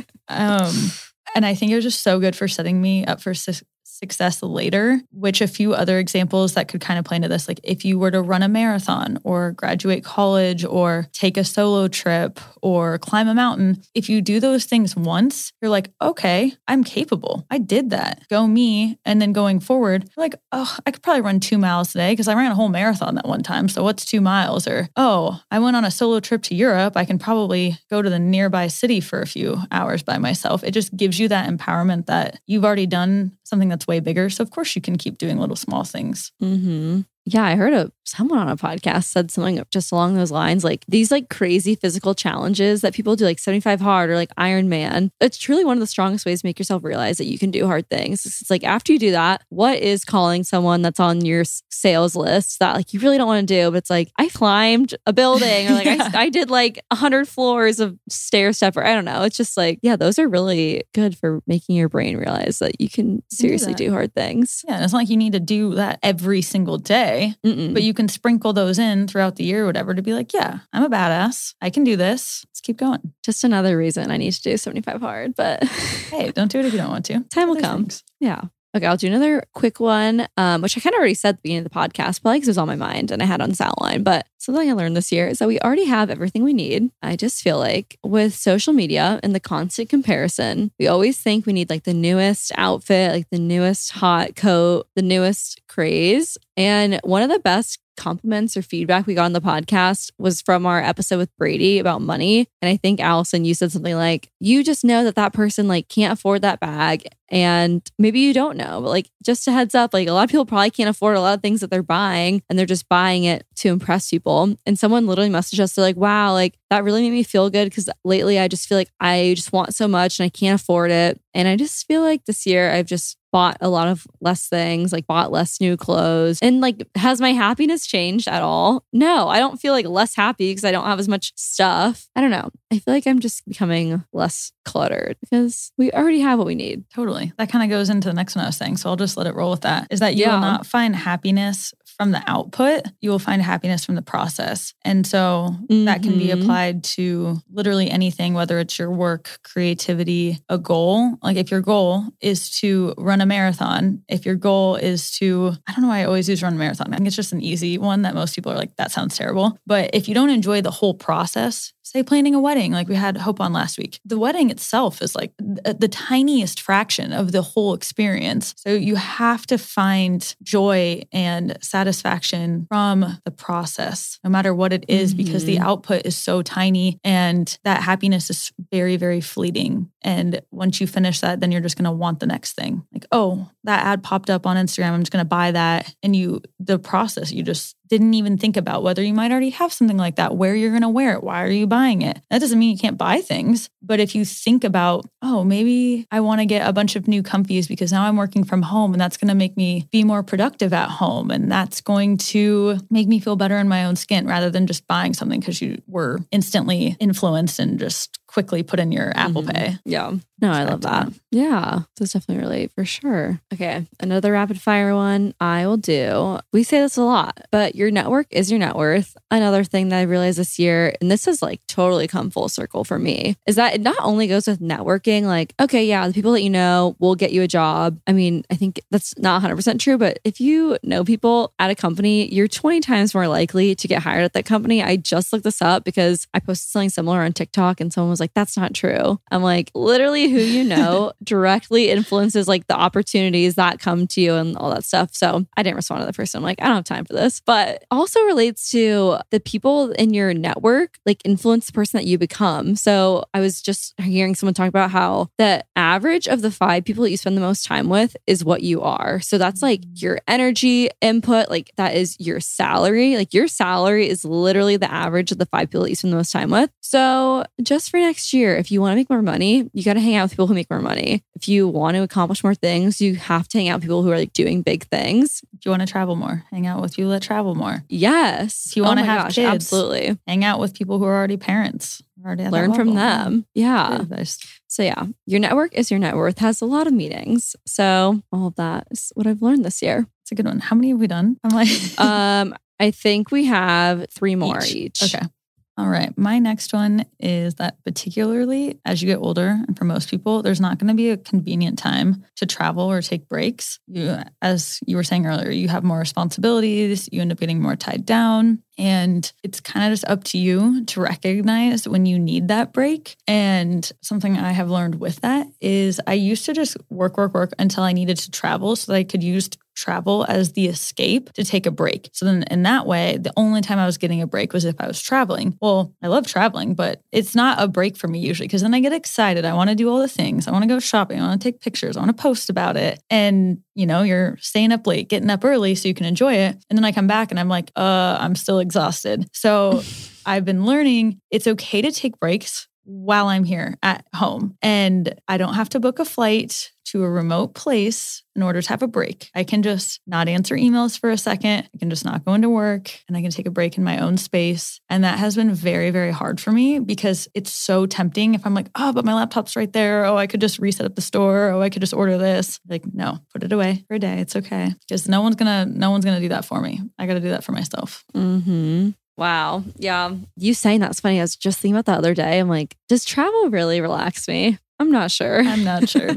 And I think it was just so good for setting me up for success later, which a few other examples that could kind of play into this. Like if you were to run a marathon or graduate college or take a solo trip or climb a mountain, if you do those things once, you're like, okay, I'm capable. I did that. Go me. And then going forward, you're like, oh, I could probably run 2 miles today because I ran a whole marathon that one time. So what's 2 miles? Or, oh, I went on a solo trip to Europe. I can probably go to the nearby city for a few hours by myself. It just gives you that empowerment that you've already done something that's way bigger. So of course you can keep doing little small things. Mm-hmm. Yeah, I heard someone on a podcast said something just along those lines, like these like crazy physical challenges that people do, like 75 hard or like Iron Man. It's truly one of the strongest ways to make yourself realize that you can do hard things. It's like after you do that, what is calling someone that's on your sales list that like you really don't want to do, but it's like I climbed a building or like I did like 100 floors of stair step, or I don't know. It's just like, yeah, those are really good for making your brain realize that you can seriously do hard things. Yeah, and it's not like you need to do that every single day. But you can sprinkle those in throughout the year or whatever to be like, yeah, I'm a badass. I can do this. Let's keep going. Just another reason I need to do 75 hard, but hey, don't do it if you don't want to. Time will come. Things. Yeah. Okay, I'll do another quick one, which I kind of already said at the beginning of the podcast, but like it was on my mind and I had on this outline. But something I learned this year is that we already have everything we need. I just feel like with social media and the constant comparison, we always think we need like the newest outfit, like the newest hot coat, the newest craze. And one of the best compliments or feedback we got on the podcast was from our episode with Brady about money. And I think Allison, you said something like, you just know that that person like can't afford that bag. And maybe you don't know, but like just a heads up, like a lot of people probably can't afford a lot of things that they're buying and they're just buying it to impress people. And someone literally messaged us, they're like, wow, like that really made me feel good because lately I just feel like I just want so much and I can't afford it. And I just feel like this year I've just bought a lot of less things, like bought less new clothes. And like, has my happiness changed at all? No, I don't feel like less happy because I don't have as much stuff. I don't know. I feel like I'm just becoming less cluttered because we already have what we need. Totally. That kind of goes into the next one I was saying. So I'll just let it roll with that. Is that you will not find happiness from the output. You will find happiness from the process. And so that can be applied to literally anything, whether it's your work, creativity, a goal. Like if your goal is to run a marathon, if your goal is to, I don't know why I always use run a marathon. I think it's just an easy one that most people are like, that sounds terrible. But if you don't enjoy the whole process, say planning a wedding, like we had Hope on last week, the wedding itself is like the tiniest fraction of the whole experience. So you have to find joy and satisfaction from the process, no matter what it is, because the output is so tiny and that happiness is very, very fleeting. And once you finish that, then you're just going to want the next thing. Like, oh, that ad popped up on Instagram. I'm just going to buy that. And the process, you just didn't even think about whether you might already have something like that, where you're going to wear it. Why are you buying it? That doesn't mean you can't buy things. But if you think about, oh, maybe I want to get a bunch of new comfies because now I'm working from home and that's going to make me be more productive at home. And that's going to make me feel better in my own skin rather than just buying something because you were instantly influenced and just quickly put in your Apple Pay. Yeah. No, I love that. Yeah. Those definitely relate for sure. Okay. Another rapid fire one I will do. We say this a lot, but your network is your net worth. Another thing that I realized this year, and this has like totally come full circle for me, is that it not only goes with networking, like, okay, yeah, the people that you know will get you a job. I mean, I think that's not 100% true, but if you know people at a company, you're 20 times more likely to get hired at that company. I just looked this up because I posted something similar on TikTok and someone was like, that's not true. I'm like, literally who you know directly influences like the opportunities that come to you and all that stuff. So I didn't respond to the person. I'm like, I don't have time for this. But also relates to the people in your network, like influence the person that you become. So I was just hearing someone talk about how the average of the 5 people that you spend the most time with is what you are. So that's like your energy input, like that is your salary. Like your salary is literally the average of the 5 people that you spend the most time with. So just for next year, if you want to make more money, you got to hang out with people who make more money. If you want to accomplish more things, you have to hang out with people who are like doing big things. If you want to travel more, hang out with people that travel more. Yes. If you want to have kids, absolutely. Hang out with people who are already parents. Learn from them. Yeah. So yeah, your network is your net worth, has a lot of meanings. So all of that is what I've learned this year. It's a good one. How many have we done? I'm like, I think we have 3 more each. Okay. All right. My next one is that particularly as you get older, and for most people, there's not going to be a convenient time to travel or take breaks. As you were saying earlier, you have more responsibilities, you end up getting more tied down. And it's kind of just up to you to recognize when you need that break. And something I have learned with that is I used to just work until I needed to travel so that I could use travel as the escape to take a break. So then in that way, the only time I was getting a break was if I was traveling. Well, I love traveling, but it's not a break for me usually because then I get excited. I want to do all the things. I want to go shopping. I want to take pictures. I want to post about it. And, you're staying up late, getting up early so you can enjoy it. And then I come back and I'm like, I'm still exhausted. So I've been learning it's okay to take breaks while I'm here at home. And I don't have to book a flight to a remote place in order to have a break. I can just not answer emails for a second. I can just not go into work and I can take a break in my own space. And that has been very, very hard for me because it's so tempting. If I'm like, oh, but my laptop's right there. Oh, I could just reset up the store. Oh, I could just order this. Like, no, put it away for a day. It's okay. Because no one's gonna do that for me. I got to do that for myself. Mm-hmm. Wow. Yeah. You saying that's funny. I was just thinking about that other day. I'm like, does travel really relax me? I'm not sure. I'm not sure.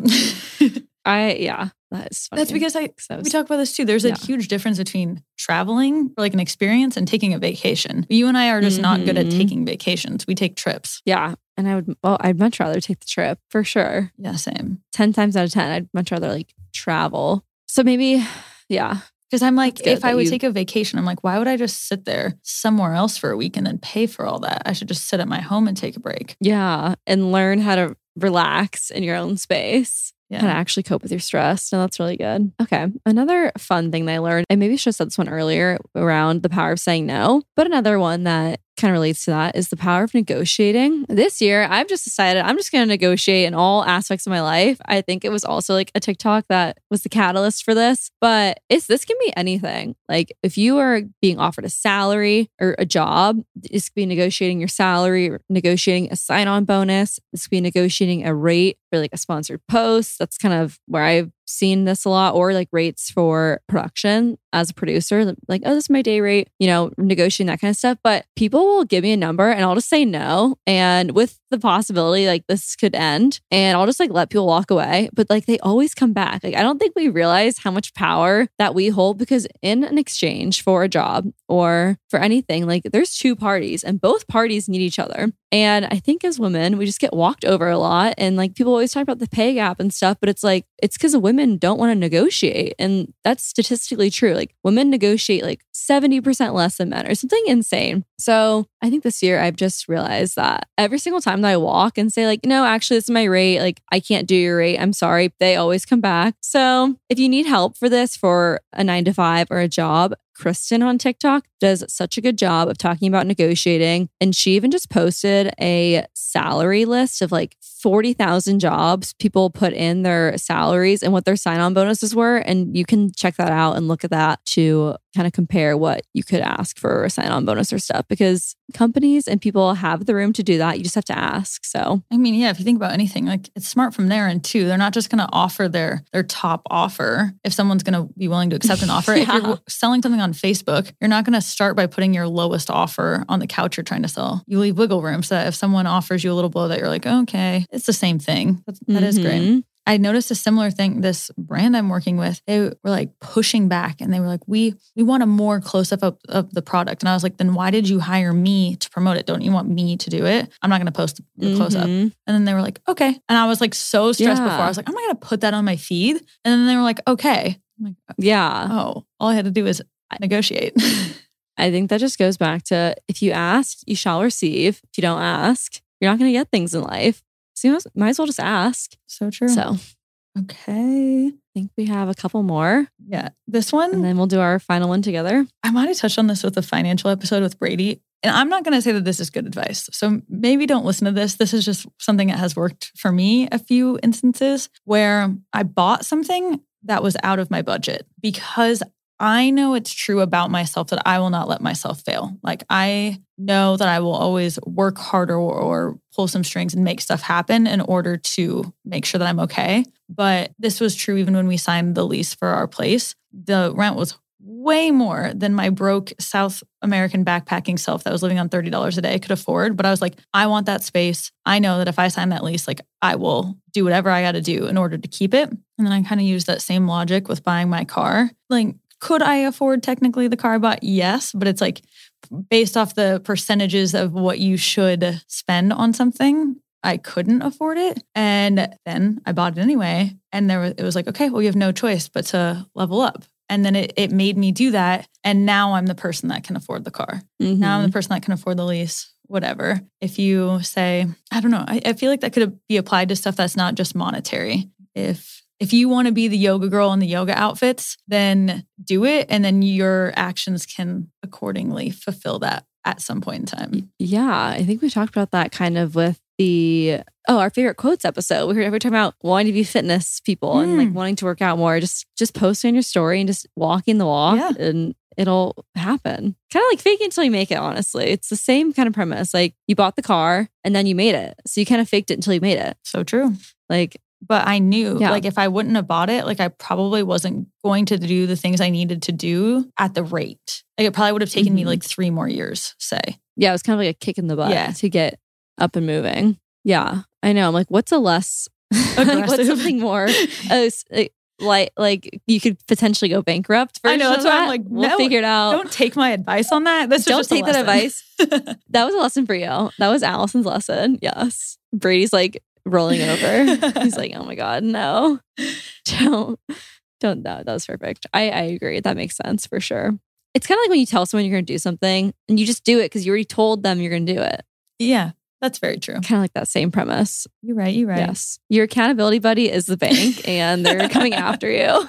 That is funny. That's because we talk about this too. There's a huge difference between traveling for like an experience and taking a vacation. You and I are just not good at taking vacations. We take trips. Yeah. And I'd much rather take the trip for sure. Yeah, same. 10 times out of 10, I'd much rather like travel. So maybe, yeah. Because I'm like, if I would take a vacation, I'm like, why would I just sit there somewhere else for a week and then pay for all that? I should just sit at my home and take a break. Yeah. And learn how to relax in your own space. Yeah. How to actually cope with your stress. No, that's really good. Okay. Another fun thing that I learned, I maybe should have said this one earlier around the power of saying no, but another one that kind of relates to that is the power of negotiating. This year, I've just decided I'm just going to negotiate in all aspects of my life. I think it was also like a TikTok that was the catalyst for this, but this can be anything. Like if you are being offered a salary or a job, this could be negotiating your salary, or negotiating a sign-on bonus. This could be negotiating a rate for like a sponsored post. That's kind of where I've seen this a lot, or like rates for production as a producer, like, oh, this is my day rate, negotiating that kind of stuff. But people will give me a number and I'll just say no. And with the possibility like this could end and I'll just like let people walk away. But like they always come back. Like I don't think we realize how much power that we hold because in an exchange for a job or for anything, like there's two parties and both parties need each other. And I think as women, we just get walked over a lot. And like people always talk about the pay gap and stuff, but it's like, it's because women don't want to negotiate. And that's statistically true. Like women negotiate like 70% less than men or something insane. So I think this year I've just realized that every single time that I walk and say like, no, actually this is my rate. Like I can't do your rate. I'm sorry. They always come back. So if you need help for this for a 9-to-5 or a job, Kristen on TikTok does such a good job of talking about negotiating. And she even just posted a salary list of like 40,000 jobs. People put in their salaries and what their sign-on bonuses were. And you can check that out and look at that to kind of compare what you could ask for a sign-on bonus or stuff because companies and people have the room to do that. You just have to ask. So, I mean, yeah, if you think about anything, like it's smart from there and too. They're not just going to offer their top offer if someone's going to be willing to accept an offer. Yeah. If you're selling something on Facebook, you're not going to start by putting your lowest offer on the couch you're trying to sell. You leave wiggle room so that if someone offers you a little below that, you're like, okay, it's the same thing. That is great. I noticed a similar thing. This brand I'm working with, they were like pushing back and they were like, we want a more close-up of the product. And I was like, then why did you hire me to promote it? Don't you want me to do it? I'm not going to post the close-up. And then they were like, okay. And I was like so stressed before. I was like, I'm not going to put that on my feed. And then they were like, okay. I'm like, yeah. Oh, all I had to do is negotiate. I think that just goes back to if you ask, you shall receive. If you don't ask, you're not going to get things in life. So you might as well just ask. So true. So, okay. I think we have a couple more. Yeah. This one. And then we'll do our final one together. I might have touched on this with the financial episode with Brady. And I'm not going to say that this is good advice. So maybe don't listen to this. This is just something that has worked for me a few instances where I bought something that was out of my budget because I know it's true about myself that I will not let myself fail. Like I know that I will always work harder or pull some strings and make stuff happen in order to make sure that I'm okay. But this was true even when we signed the lease for our place. The rent was way more than my broke South American backpacking self that was living on $30 a day could afford. But I was like, I want that space. I know that if I sign that lease, like I will do whatever I got to do in order to keep it. And then I kind of used that same logic with buying my car. Like, could I afford technically the car I bought? Yes, but it's like based off the percentages of what you should spend on something, I couldn't afford it. And then I bought it anyway. And it was like, okay, well, you have no choice but to level up. And then it made me do that. And now I'm the person that can afford the car. Now I'm the person that can afford the lease, whatever. If you say, I don't know, I feel like that could be applied to stuff that's not just monetary. If you want to be the yoga girl in the yoga outfits, then do it. And then your actions can accordingly fulfill that at some point in time. Yeah, I think we talked about that kind of with our favorite quotes episode. We were talking about wanting to be fitness people and like wanting to work out more. Just post on your story and just walking the walk and it'll happen. Kind of like fake it until you make it, honestly. It's the same kind of premise. Like you bought the car and then you made it. So you kind of faked it until you made it. So true. But I knew like if I wouldn't have bought it, like I probably wasn't going to do the things I needed to do at the rate. Like it probably would have taken me like 3 more years, say. Yeah, it was kind of like a kick in the butt to get up and moving. Yeah, I know. I'm like, what's a less, like, what's something more, like you could potentially go bankrupt. I know, that's why I'm like, we'll figure it out. Don't take my advice on that. This don't take that advice. That was a lesson for you. That was Allison's lesson. Yes. Brady's like rolling over. He's like, oh my God, no. Don't. That was perfect. I agree. That makes sense for sure. It's kind of like when you tell someone you're going to do something and you just do it because you already told them you're going to do it. Yeah, that's very true. Kind of like that same premise. You're right. Yes. Your accountability buddy is the bank and they're coming after you.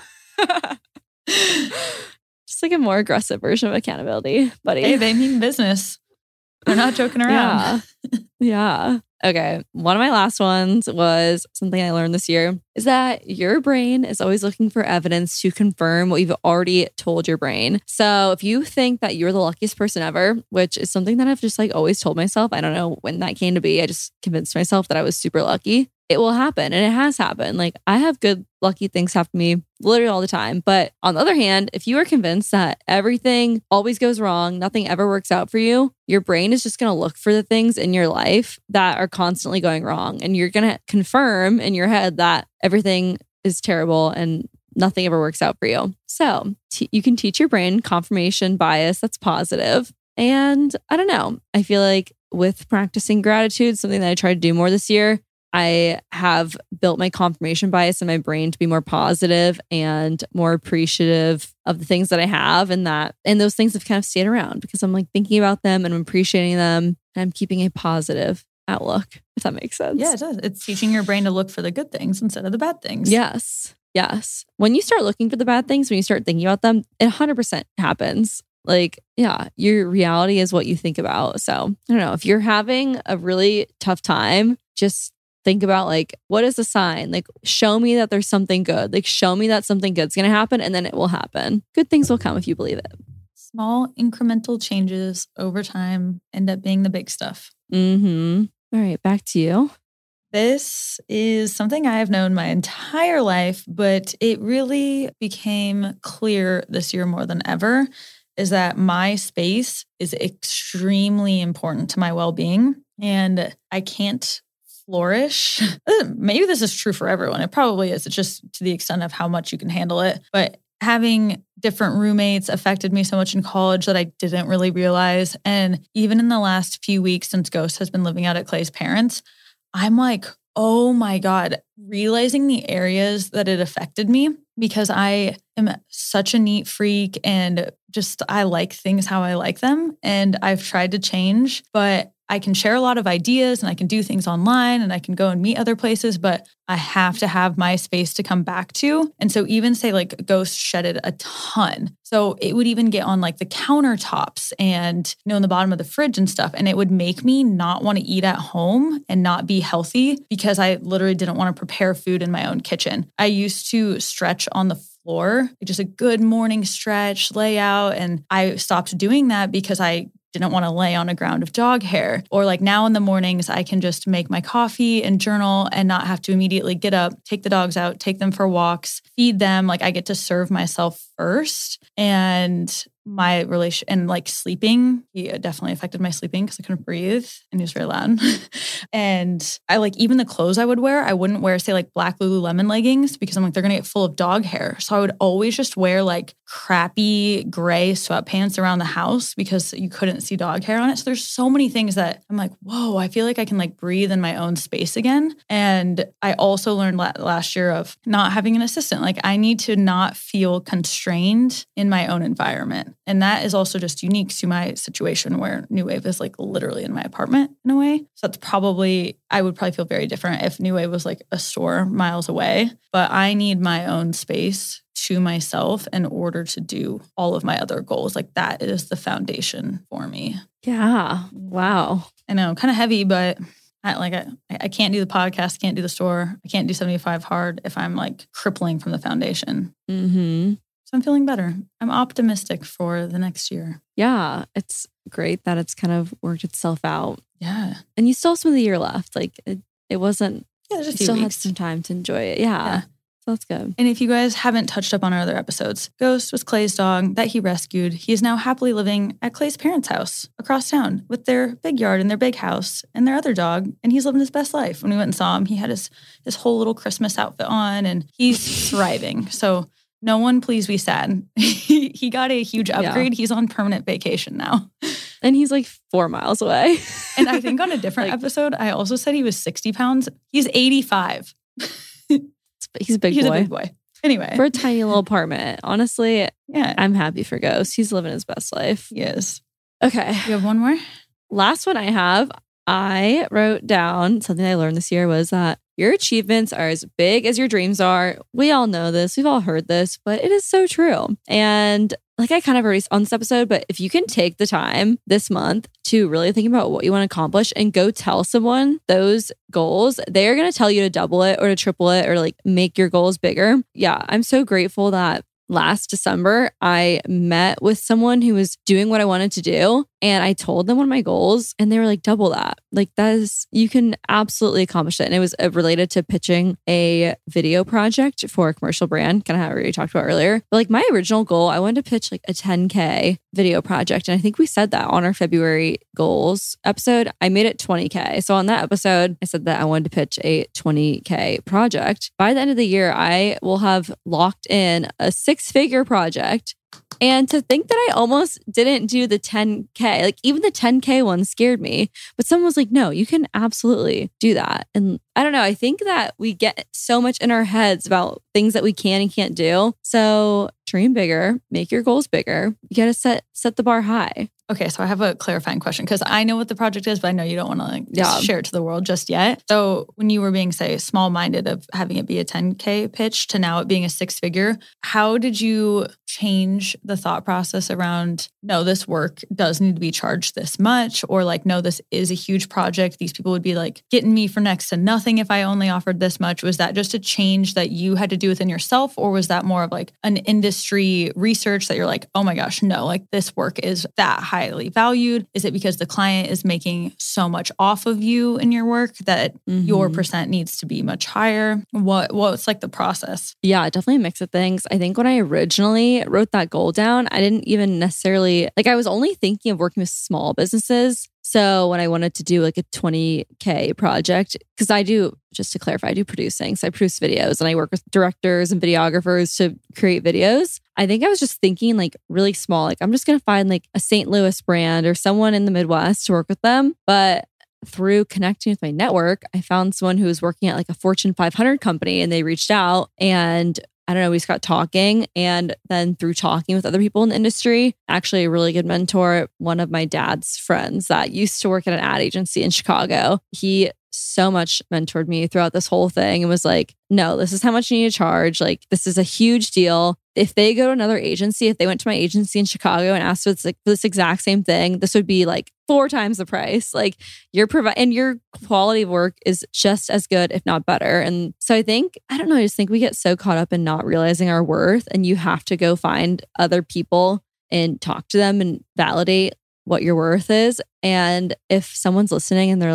Just like a more aggressive version of accountability buddy. Hey, they mean business. They're not joking around. Yeah. Okay. One of my last ones was something I learned this year is that your brain is always looking for evidence to confirm what you've already told your brain. So if you think that you're the luckiest person ever, which is something that I've just like always told myself, I don't know when that came to be. I just convinced myself that I was super lucky. It will happen. And it has happened. Like I have good, lucky things happen to me literally all the time. But on the other hand, if you are convinced that everything always goes wrong, nothing ever works out for you, your brain is just going to look for the things in your life that are constantly going wrong. And you're going to confirm in your head that everything is terrible and nothing ever works out for you. So you can teach your brain confirmation bias that's positive. And I don't know, I feel like with practicing gratitude, something that I tried to do more this year, I have built my confirmation bias in my brain to be more positive and more appreciative of the things that I have, and those things have kind of stayed around because I'm like thinking about them and I'm appreciating them and I'm keeping a positive outlook, if that makes sense. Yeah, it does. It's teaching your brain to look for the good things instead of the bad things. Yes. When you start looking for the bad things, when you start thinking about them, it 100% happens. Like, yeah, your reality is what you think about. So I don't know, if you're having a really tough time, just think about like, what is the sign? Like, show me that there's something good. Like, show me that something good's going to happen and then it will happen. Good things will come if you believe it. Small incremental changes over time end up being the big stuff. All right, back to you. This is something I have known my entire life, but it really became clear this year more than ever, is that my space is extremely important to my well-being and I can't flourish. Maybe this is true for everyone. It probably is. It's just to the extent of how much you can handle it. But having different roommates affected me so much in college that I didn't really realize. And even in the last few weeks since Ghost has been living out at Clay's parents', I'm like, oh my God, realizing the areas that it affected me because I am such a neat freak and just I like things how I like them. And I've tried to change, but I can share a lot of ideas and I can do things online and I can go and meet other places, but I have to have my space to come back to. And so even say like Ghost shedded a ton. So it would even get on like the countertops and, in the bottom of the fridge and stuff. And it would make me not want to eat at home and not be healthy because I literally didn't want to prepare food in my own kitchen. I used to stretch on the floor, just a good morning stretch, lay out. And I stopped doing that because I didn't want to lay on a ground of dog hair. Or like now in the mornings, I can just make my coffee and journal and not have to immediately get up, take the dogs out, take them for walks, feed them. Like I get to serve myself first. And my relation and like sleeping, he definitely affected my sleeping because I couldn't breathe and he was very loud. And I like even the clothes I would wear, I wouldn't wear say like black Lululemon leggings because I'm like, they're going to get full of dog hair. So I would always just wear like crappy gray sweatpants around the house because you couldn't see dog hair on it. So there's so many things that I'm like, whoa, I feel like I can like breathe in my own space again. And I also learned last year of not having an assistant. Like I need to not feel constrained in my own environment. And that is also just unique to my situation where New Wave is like literally in my apartment in a way. So that's I would probably feel very different if New Wave was like a store miles away. But I need my own space to myself in order to do all of my other goals. Like that is the foundation for me. Yeah. Wow. I know, kind of heavy, but I can't do the podcast, can't do the store. I can't do 75 hard if I'm like crippling from the foundation. Mm-hmm. So I'm feeling better. I'm optimistic for the next year. Yeah. It's great that it's kind of worked itself out. Yeah. And you still have some of the year left. Like it wasn't, Yeah, just you still had weeks. some time to enjoy it. Yeah. So that's good. And if you guys haven't touched up on our other episodes, Ghost was Clay's dog that he rescued. He is now happily living at Clay's parents' house across town with their big yard and their big house and their other dog. And he's living his best life. When we went and saw him, he had his whole little Christmas outfit on and he's thriving. So no one please be sad. He got a huge upgrade. Yeah. He's on permanent vacation now. And he's like 4 miles away. And I think on a different episode, I also said he was 60 pounds. He's 85. He's a big boy. He's a big boy. Anyway. For a tiny little apartment. Honestly, yeah, I'm happy for Ghost. He's living his best life. He is. Okay. You have one more? Last one I wrote down something I learned this year was that your achievements are as big as your dreams are. We all know this. We've all heard this, but it is so true. And like I kind of already on this episode, but if you can take the time this month to really think about what you want to accomplish and go tell someone those goals, they're going to tell you to double it or to triple it or like make your goals bigger. Yeah, I'm so grateful that last December, I met with someone who was doing what I wanted to do. And I told them one of my goals and they were like, double that. Like you can absolutely accomplish it. And it was related to pitching a video project for a commercial brand, kind of how we already talked about earlier. But like my original goal, I wanted to pitch like a 10K video project. And I think we said that on our February goals episode. I made it 20K. So on that episode, I said that I wanted to pitch a 20K project. By the end of the year, I will have locked in a 6-figure project. And to think that I almost didn't do the 10K, like even the 10K one scared me, but someone was like, no, you can absolutely do that. And I don't know, I think that we get so much in our heads about things that we can and can't do. So dream bigger, make your goals bigger. You got to set the bar high. Okay, so I have a clarifying question because I know what the project is, but I know you don't want to share it to the world just yet. So when you were being, say, small-minded of having it be a 10K pitch to now it being a 6-figure, how did you change the thought process around, no, this work does need to be charged this much, or like, no, this is a huge project. These people would be like getting me for next to nothing if I only offered this much. Was that just a change that you had to do within yourself, or was that more of like an industry research that you're like, oh my gosh, no, like this work is that highly valued? Is it because the client is making so much off of you in your work that your percent needs to be much higher? What's like the process? Yeah, definitely a mix of things. I think when I originally wrote that goal down, I didn't even necessarily, like I was only thinking of working with small businesses. So when I wanted to do like a 20K project, because I do, just to clarify, I do producing. So I produce videos and I work with directors and videographers to create videos. I think I was just thinking like really small, like I'm just going to find like a St. Louis brand or someone in the Midwest to work with them. But through connecting with my network, I found someone who was working at like a Fortune 500 company and they reached out and I don't know, we just got talking. And then through talking with other people in the industry, actually a really good mentor, one of my dad's friends that used to work at an ad agency in Chicago, he so much mentored me throughout this whole thing and was like, no, this is how much you need to charge. Like, this is a huge deal. If they go to another agency, if they went to my agency in Chicago and asked for this exact same thing, this would be like 4 times the price. Like and your quality of work is just as good, if not better. And so I think, I don't know, I just think we get so caught up in not realizing our worth, and you have to go find other people and talk to them and validate what your worth is. And if someone's listening and they're like,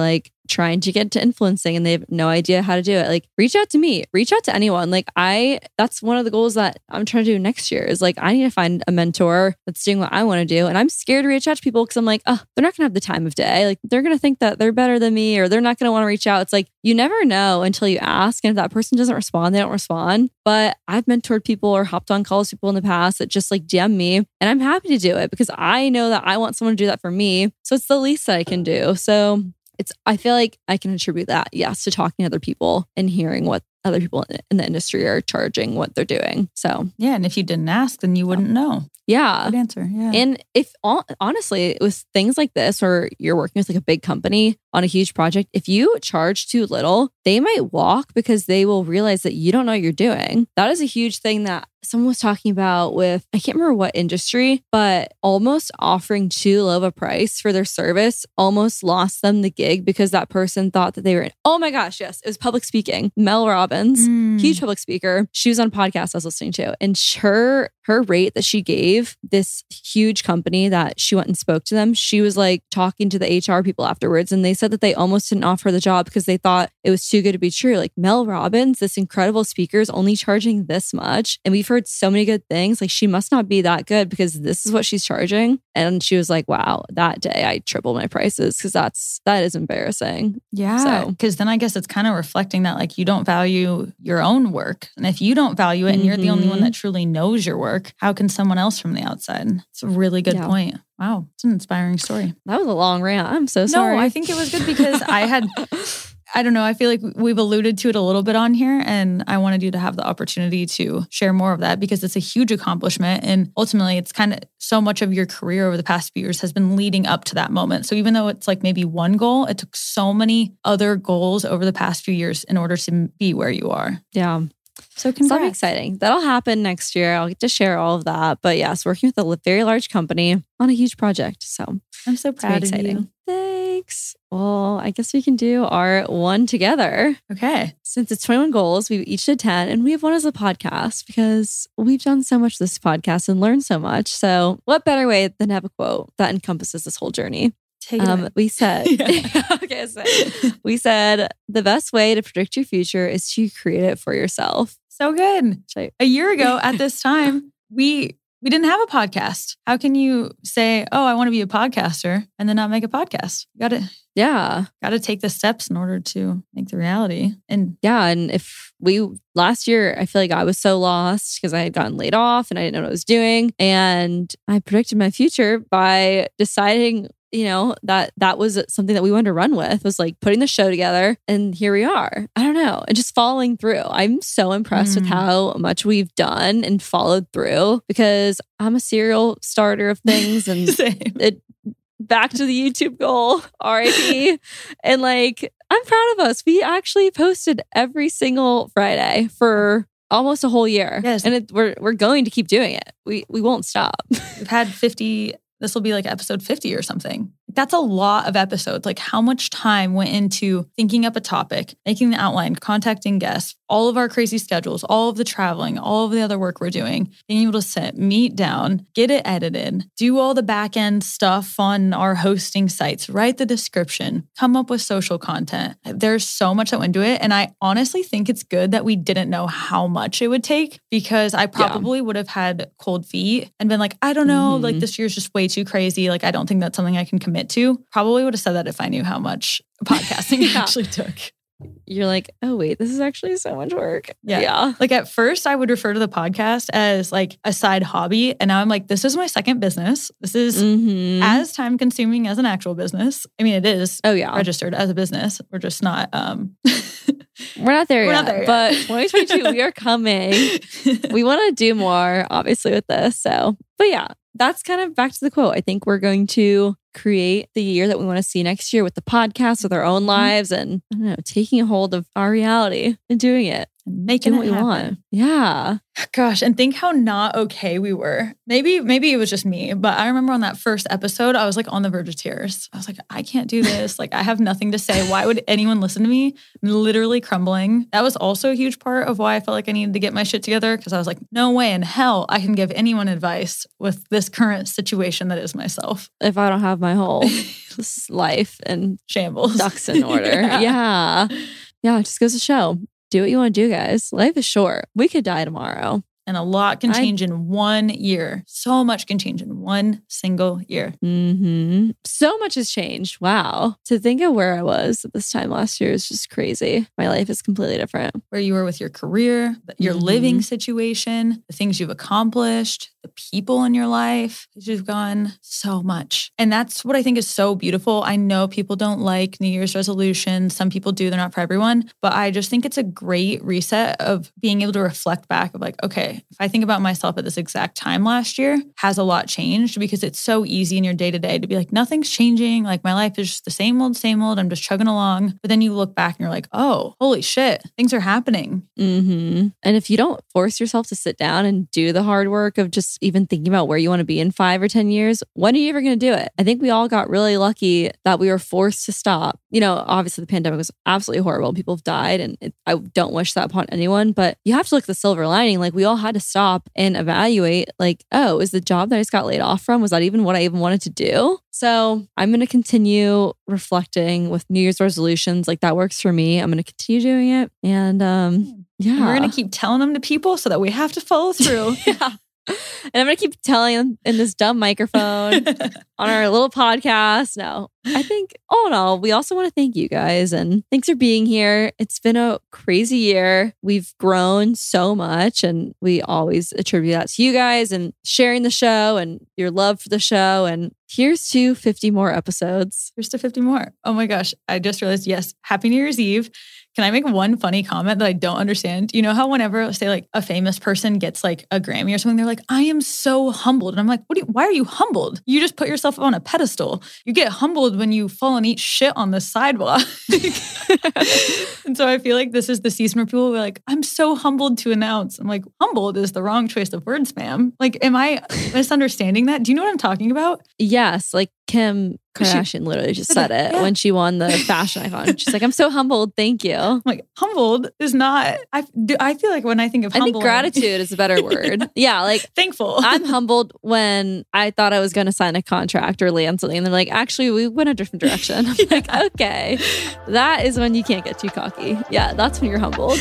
trying to get into influencing and they have no idea how to do it, like reach out to me, reach out to anyone. Like that's one of the goals that I'm trying to do next year is like, I need to find a mentor that's doing what I want to do. And I'm scared to reach out to people because I'm like, oh, they're not going to have the time of day. Like they're going to think that they're better than me or they're not going to want to reach out. It's like, you never know until you ask. And if that person doesn't respond, they don't respond. But I've mentored people or hopped on calls with people in the past that just like DM me, and I'm happy to do it because I know that I want someone to do that for me. So it's the least that I can do. So I feel like I can attribute that, yes, to talking to other people and hearing what other people in the industry are charging, what they're doing. So yeah, and if you didn't ask, then you wouldn't know. Yeah. Good answer. Yeah. And if honestly, with things like this, or you're working with like a big company on a huge project, if you charge too little, they might walk because they will realize that you don't know what you're doing. That is a huge thing that someone was talking about with, I can't remember what industry, but almost offering too low of a price for their service almost lost them the gig because that person thought that they were, oh my gosh, yes, it was public speaking. Mel Robbins, huge public speaker. She was on a podcast I was listening to, and her rate that she gave this huge company that she went and spoke to them, she was like talking to the HR people afterwards, and they said that they almost didn't offer the job because they thought it was too good to be true. Like Mel Robbins, this incredible speaker, is only charging this much, and we've heard so many good things. Like she must not be that good because this is what she's charging. And she was like, wow, that day I tripled my prices because that is embarrassing. Yeah, because then I guess it's kind of reflecting that like you don't value your own work, and if you don't value it and you're the only one that truly knows your work, how can someone else from the outside? It's a really good point. Wow, it's an inspiring story. That was a long rant. I'm so sorry. No, I think it was good because I don't know, I feel like we've alluded to it a little bit on here, and I wanted you to have the opportunity to share more of that because it's a huge accomplishment. And ultimately, it's kind of so much of your career over the past few years has been leading up to that moment. So even though it's like maybe one goal, it took so many other goals over the past few years in order to be where you are. Yeah. So congrats. Something exciting. That'll happen next year. I'll get to share all of that. But yes, working with a very large company on a huge project. So I'm so proud of you. Thanks. Well, I guess we can do our one together. Okay. Since it's 21 goals, we each did 10, and we have one as a podcast because we've done so much this podcast and learned so much. So what better way than have a quote that encompasses this whole journey? We said, we said the best way to predict your future is to create it for yourself. So good. A year ago at this time, we didn't have a podcast. How can you say, oh, I want to be a podcaster and then not make a podcast? You got to take the steps in order to make the reality. And if last year, I feel like I was so lost because I had gotten laid off and I didn't know what I was doing. And I predicted my future by deciding, that was something that we wanted to run with, was like putting the show together. And here we are. I don't know. And just following through. I'm so impressed with how much we've done and followed through because I'm a serial starter of things and back to the YouTube goal, RIP. And like, I'm proud of us. We actually posted every single Friday for almost a whole year. Yes. And we're going to keep doing it. We won't stop. We've had 50. This will be like episode 50 or something. That's a lot of episodes. Like how much time went into thinking up a topic, making the outline, contacting guests, all of our crazy schedules, all of the traveling, all of the other work we're doing, being able to sit, meet down, get it edited, do all the back end stuff on our hosting sites, write the description, come up with social content. There's so much that went into it. And I honestly think it's good that we didn't know how much it would take because I probably would have had cold feet and been like, I don't know, like this year's just way too crazy. Like, I don't think that's something I can commit to. Probably would have said that if I knew how much podcasting actually took. You're like, oh wait, this is actually so much work. Yeah. Like at first I would refer to the podcast as like a side hobby. And now I'm like, this is my second business. This is as time consuming as an actual business. I mean, it is registered as a business. We're just not, we're not there yet. But 2022, we are coming. We want to do more, obviously, with this. So, but yeah, that's kind of back to the quote. I think we're going to create the year that we want to see next year with the podcast, with our own lives, and I don't know, taking a hold of our reality and doing it. Making what we want. Yeah. Gosh, and think how not okay we were. Maybe it was just me, but I remember on that first episode, I was like on the verge of tears. I was like, I can't do this. Like, I have nothing to say. Why would anyone listen to me? I'm literally crumbling. That was also a huge part of why I felt like I needed to get my shit together because I was like, no way in hell I can give anyone advice with this current situation that is myself. If I don't have my whole life and Shambles. ducks in order. Yeah. It just goes to show. Do what you want to do, guys. Life is short. We could die tomorrow. And a lot can change in 1 year. So much can change in one single year. Mm-hmm. So much has changed. Wow. To think of where I was at this time last year is just crazy. My life is completely different. Where you were with your career, your living situation, the things you've accomplished, the people in your life. You've gone so much. And that's what I think is so beautiful. I know people don't like New Year's resolutions. Some people do. They're not for everyone. But I just think it's a great reset of being able to reflect back of like, okay, if I think about myself at this exact time last year, has a lot changed? Because it's so easy in your day-to-day to be like, nothing's changing. Like my life is just the same old, same old. I'm just chugging along. But then you look back and you're like, oh, holy shit, things are happening. Mm-hmm. And if you don't force yourself to sit down and do the hard work of just even thinking about where you want to be in 5 or 10 years, when are you ever going to do it? I think we all got really lucky that we were forced to stop. You know, obviously the pandemic was absolutely horrible. People have died and I don't wish that upon anyone, but you have to look at the silver lining. Like we all had to stop and evaluate like, oh, is the job that I just got laid off from, was that even what I even wanted to do? So I'm going to continue reflecting with New Year's resolutions. Like that works for me. I'm going to continue doing it. And yeah. We're going to keep telling them to people so that we have to follow through. Yeah. And I'm going to keep telling them in this dumb microphone on our little podcast. No, I think all in all, we also want to thank you guys and thanks for being here. It's been a crazy year. We've grown so much and we always attribute that to you guys and sharing the show and your love for the show. And here's to 50 more episodes. Here's to 50 more. Oh my gosh. I just realized, yes, Happy New Year's Eve. Can I make one funny comment that I don't understand? You know how whenever, say like a famous person gets like a Grammy or something, they're like, I am so humbled. And I'm like, why are you humbled? You just put yourself on a pedestal. You get humbled when you fall and eat shit on the sidewalk. And so I feel like this is the season where people are like, I'm so humbled to announce. I'm like, humbled is the wrong choice of words, ma'am. Like, am I misunderstanding that? Do you know what I'm talking about? Yes. Like Kim Kardashian literally just said it when she won the fashion icon. She's like, I'm so humbled. Thank you. I'm like, humbled is not, I feel like when I think of humble. I think gratitude is a better word. Yeah. Like thankful. I'm humbled when I thought I was going to sign a contract or land something. And they're like, actually, we went a different direction. I'm like, okay. That is when you can't get too cocky. Yeah. That's when you're humbled.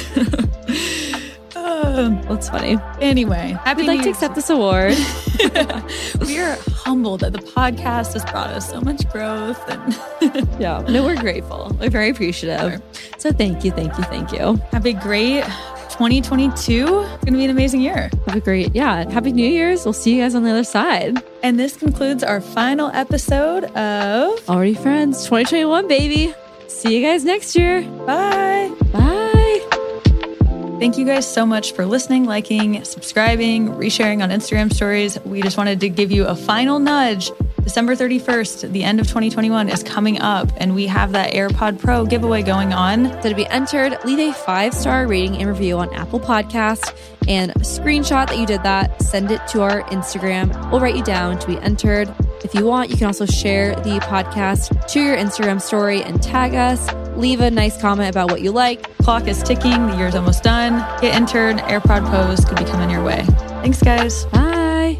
That's funny. Anyway, we'd like to accept this award. We are humbled that the podcast has brought us so much growth. And yeah, no, we're grateful. We're very appreciative. So thank you. Have a great 2022. It's going to be an amazing year. Have a great, Happy New Year's. We'll see you guys on the other side. And this concludes our final episode of Already Friends 2021, baby. See you guys next year. Bye. Bye. Thank you guys so much for listening, liking, subscribing, resharing on Instagram stories. We just wanted to give you a final nudge. December 31st, the end of 2021 is coming up, and we have that AirPod Pro giveaway going on. So to be entered, leave a 5-star rating and review on Apple Podcasts and screenshot that you did that. Send it to our Instagram. We'll write you down to be entered. If you want, you can also share the podcast to your Instagram story and tag us. Leave a nice comment about what you like. Clock is ticking. The year's almost done. Get entered. AirPod Pros could be coming your way. Thanks, guys. Bye.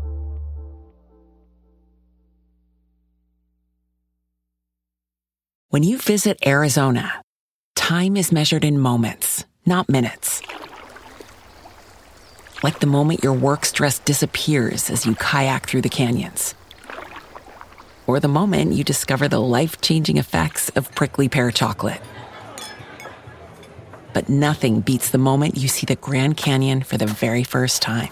When you visit Arizona, time is measured in moments, not minutes. Like the moment your work stress disappears as you kayak through the canyons. Or the moment you discover the life-changing effects of prickly pear chocolate. But nothing beats the moment you see the Grand Canyon for the very first time.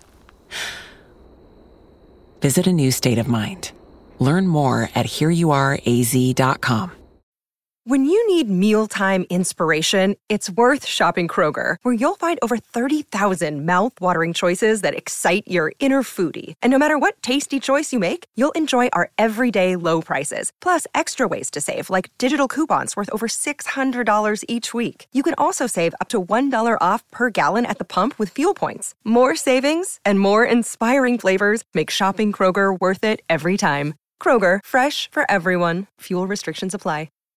Visit a new state of mind. Learn more at hereyouareaz.com. When you need mealtime inspiration, it's worth shopping Kroger, where you'll find over 30,000 mouth-watering choices that excite your inner foodie. And no matter what tasty choice you make, you'll enjoy our everyday low prices, plus extra ways to save, like digital coupons worth over $600 each week. You can also save up to $1 off per gallon at the pump with fuel points. More savings and more inspiring flavors make shopping Kroger worth it every time. Kroger, fresh for everyone. Fuel restrictions apply.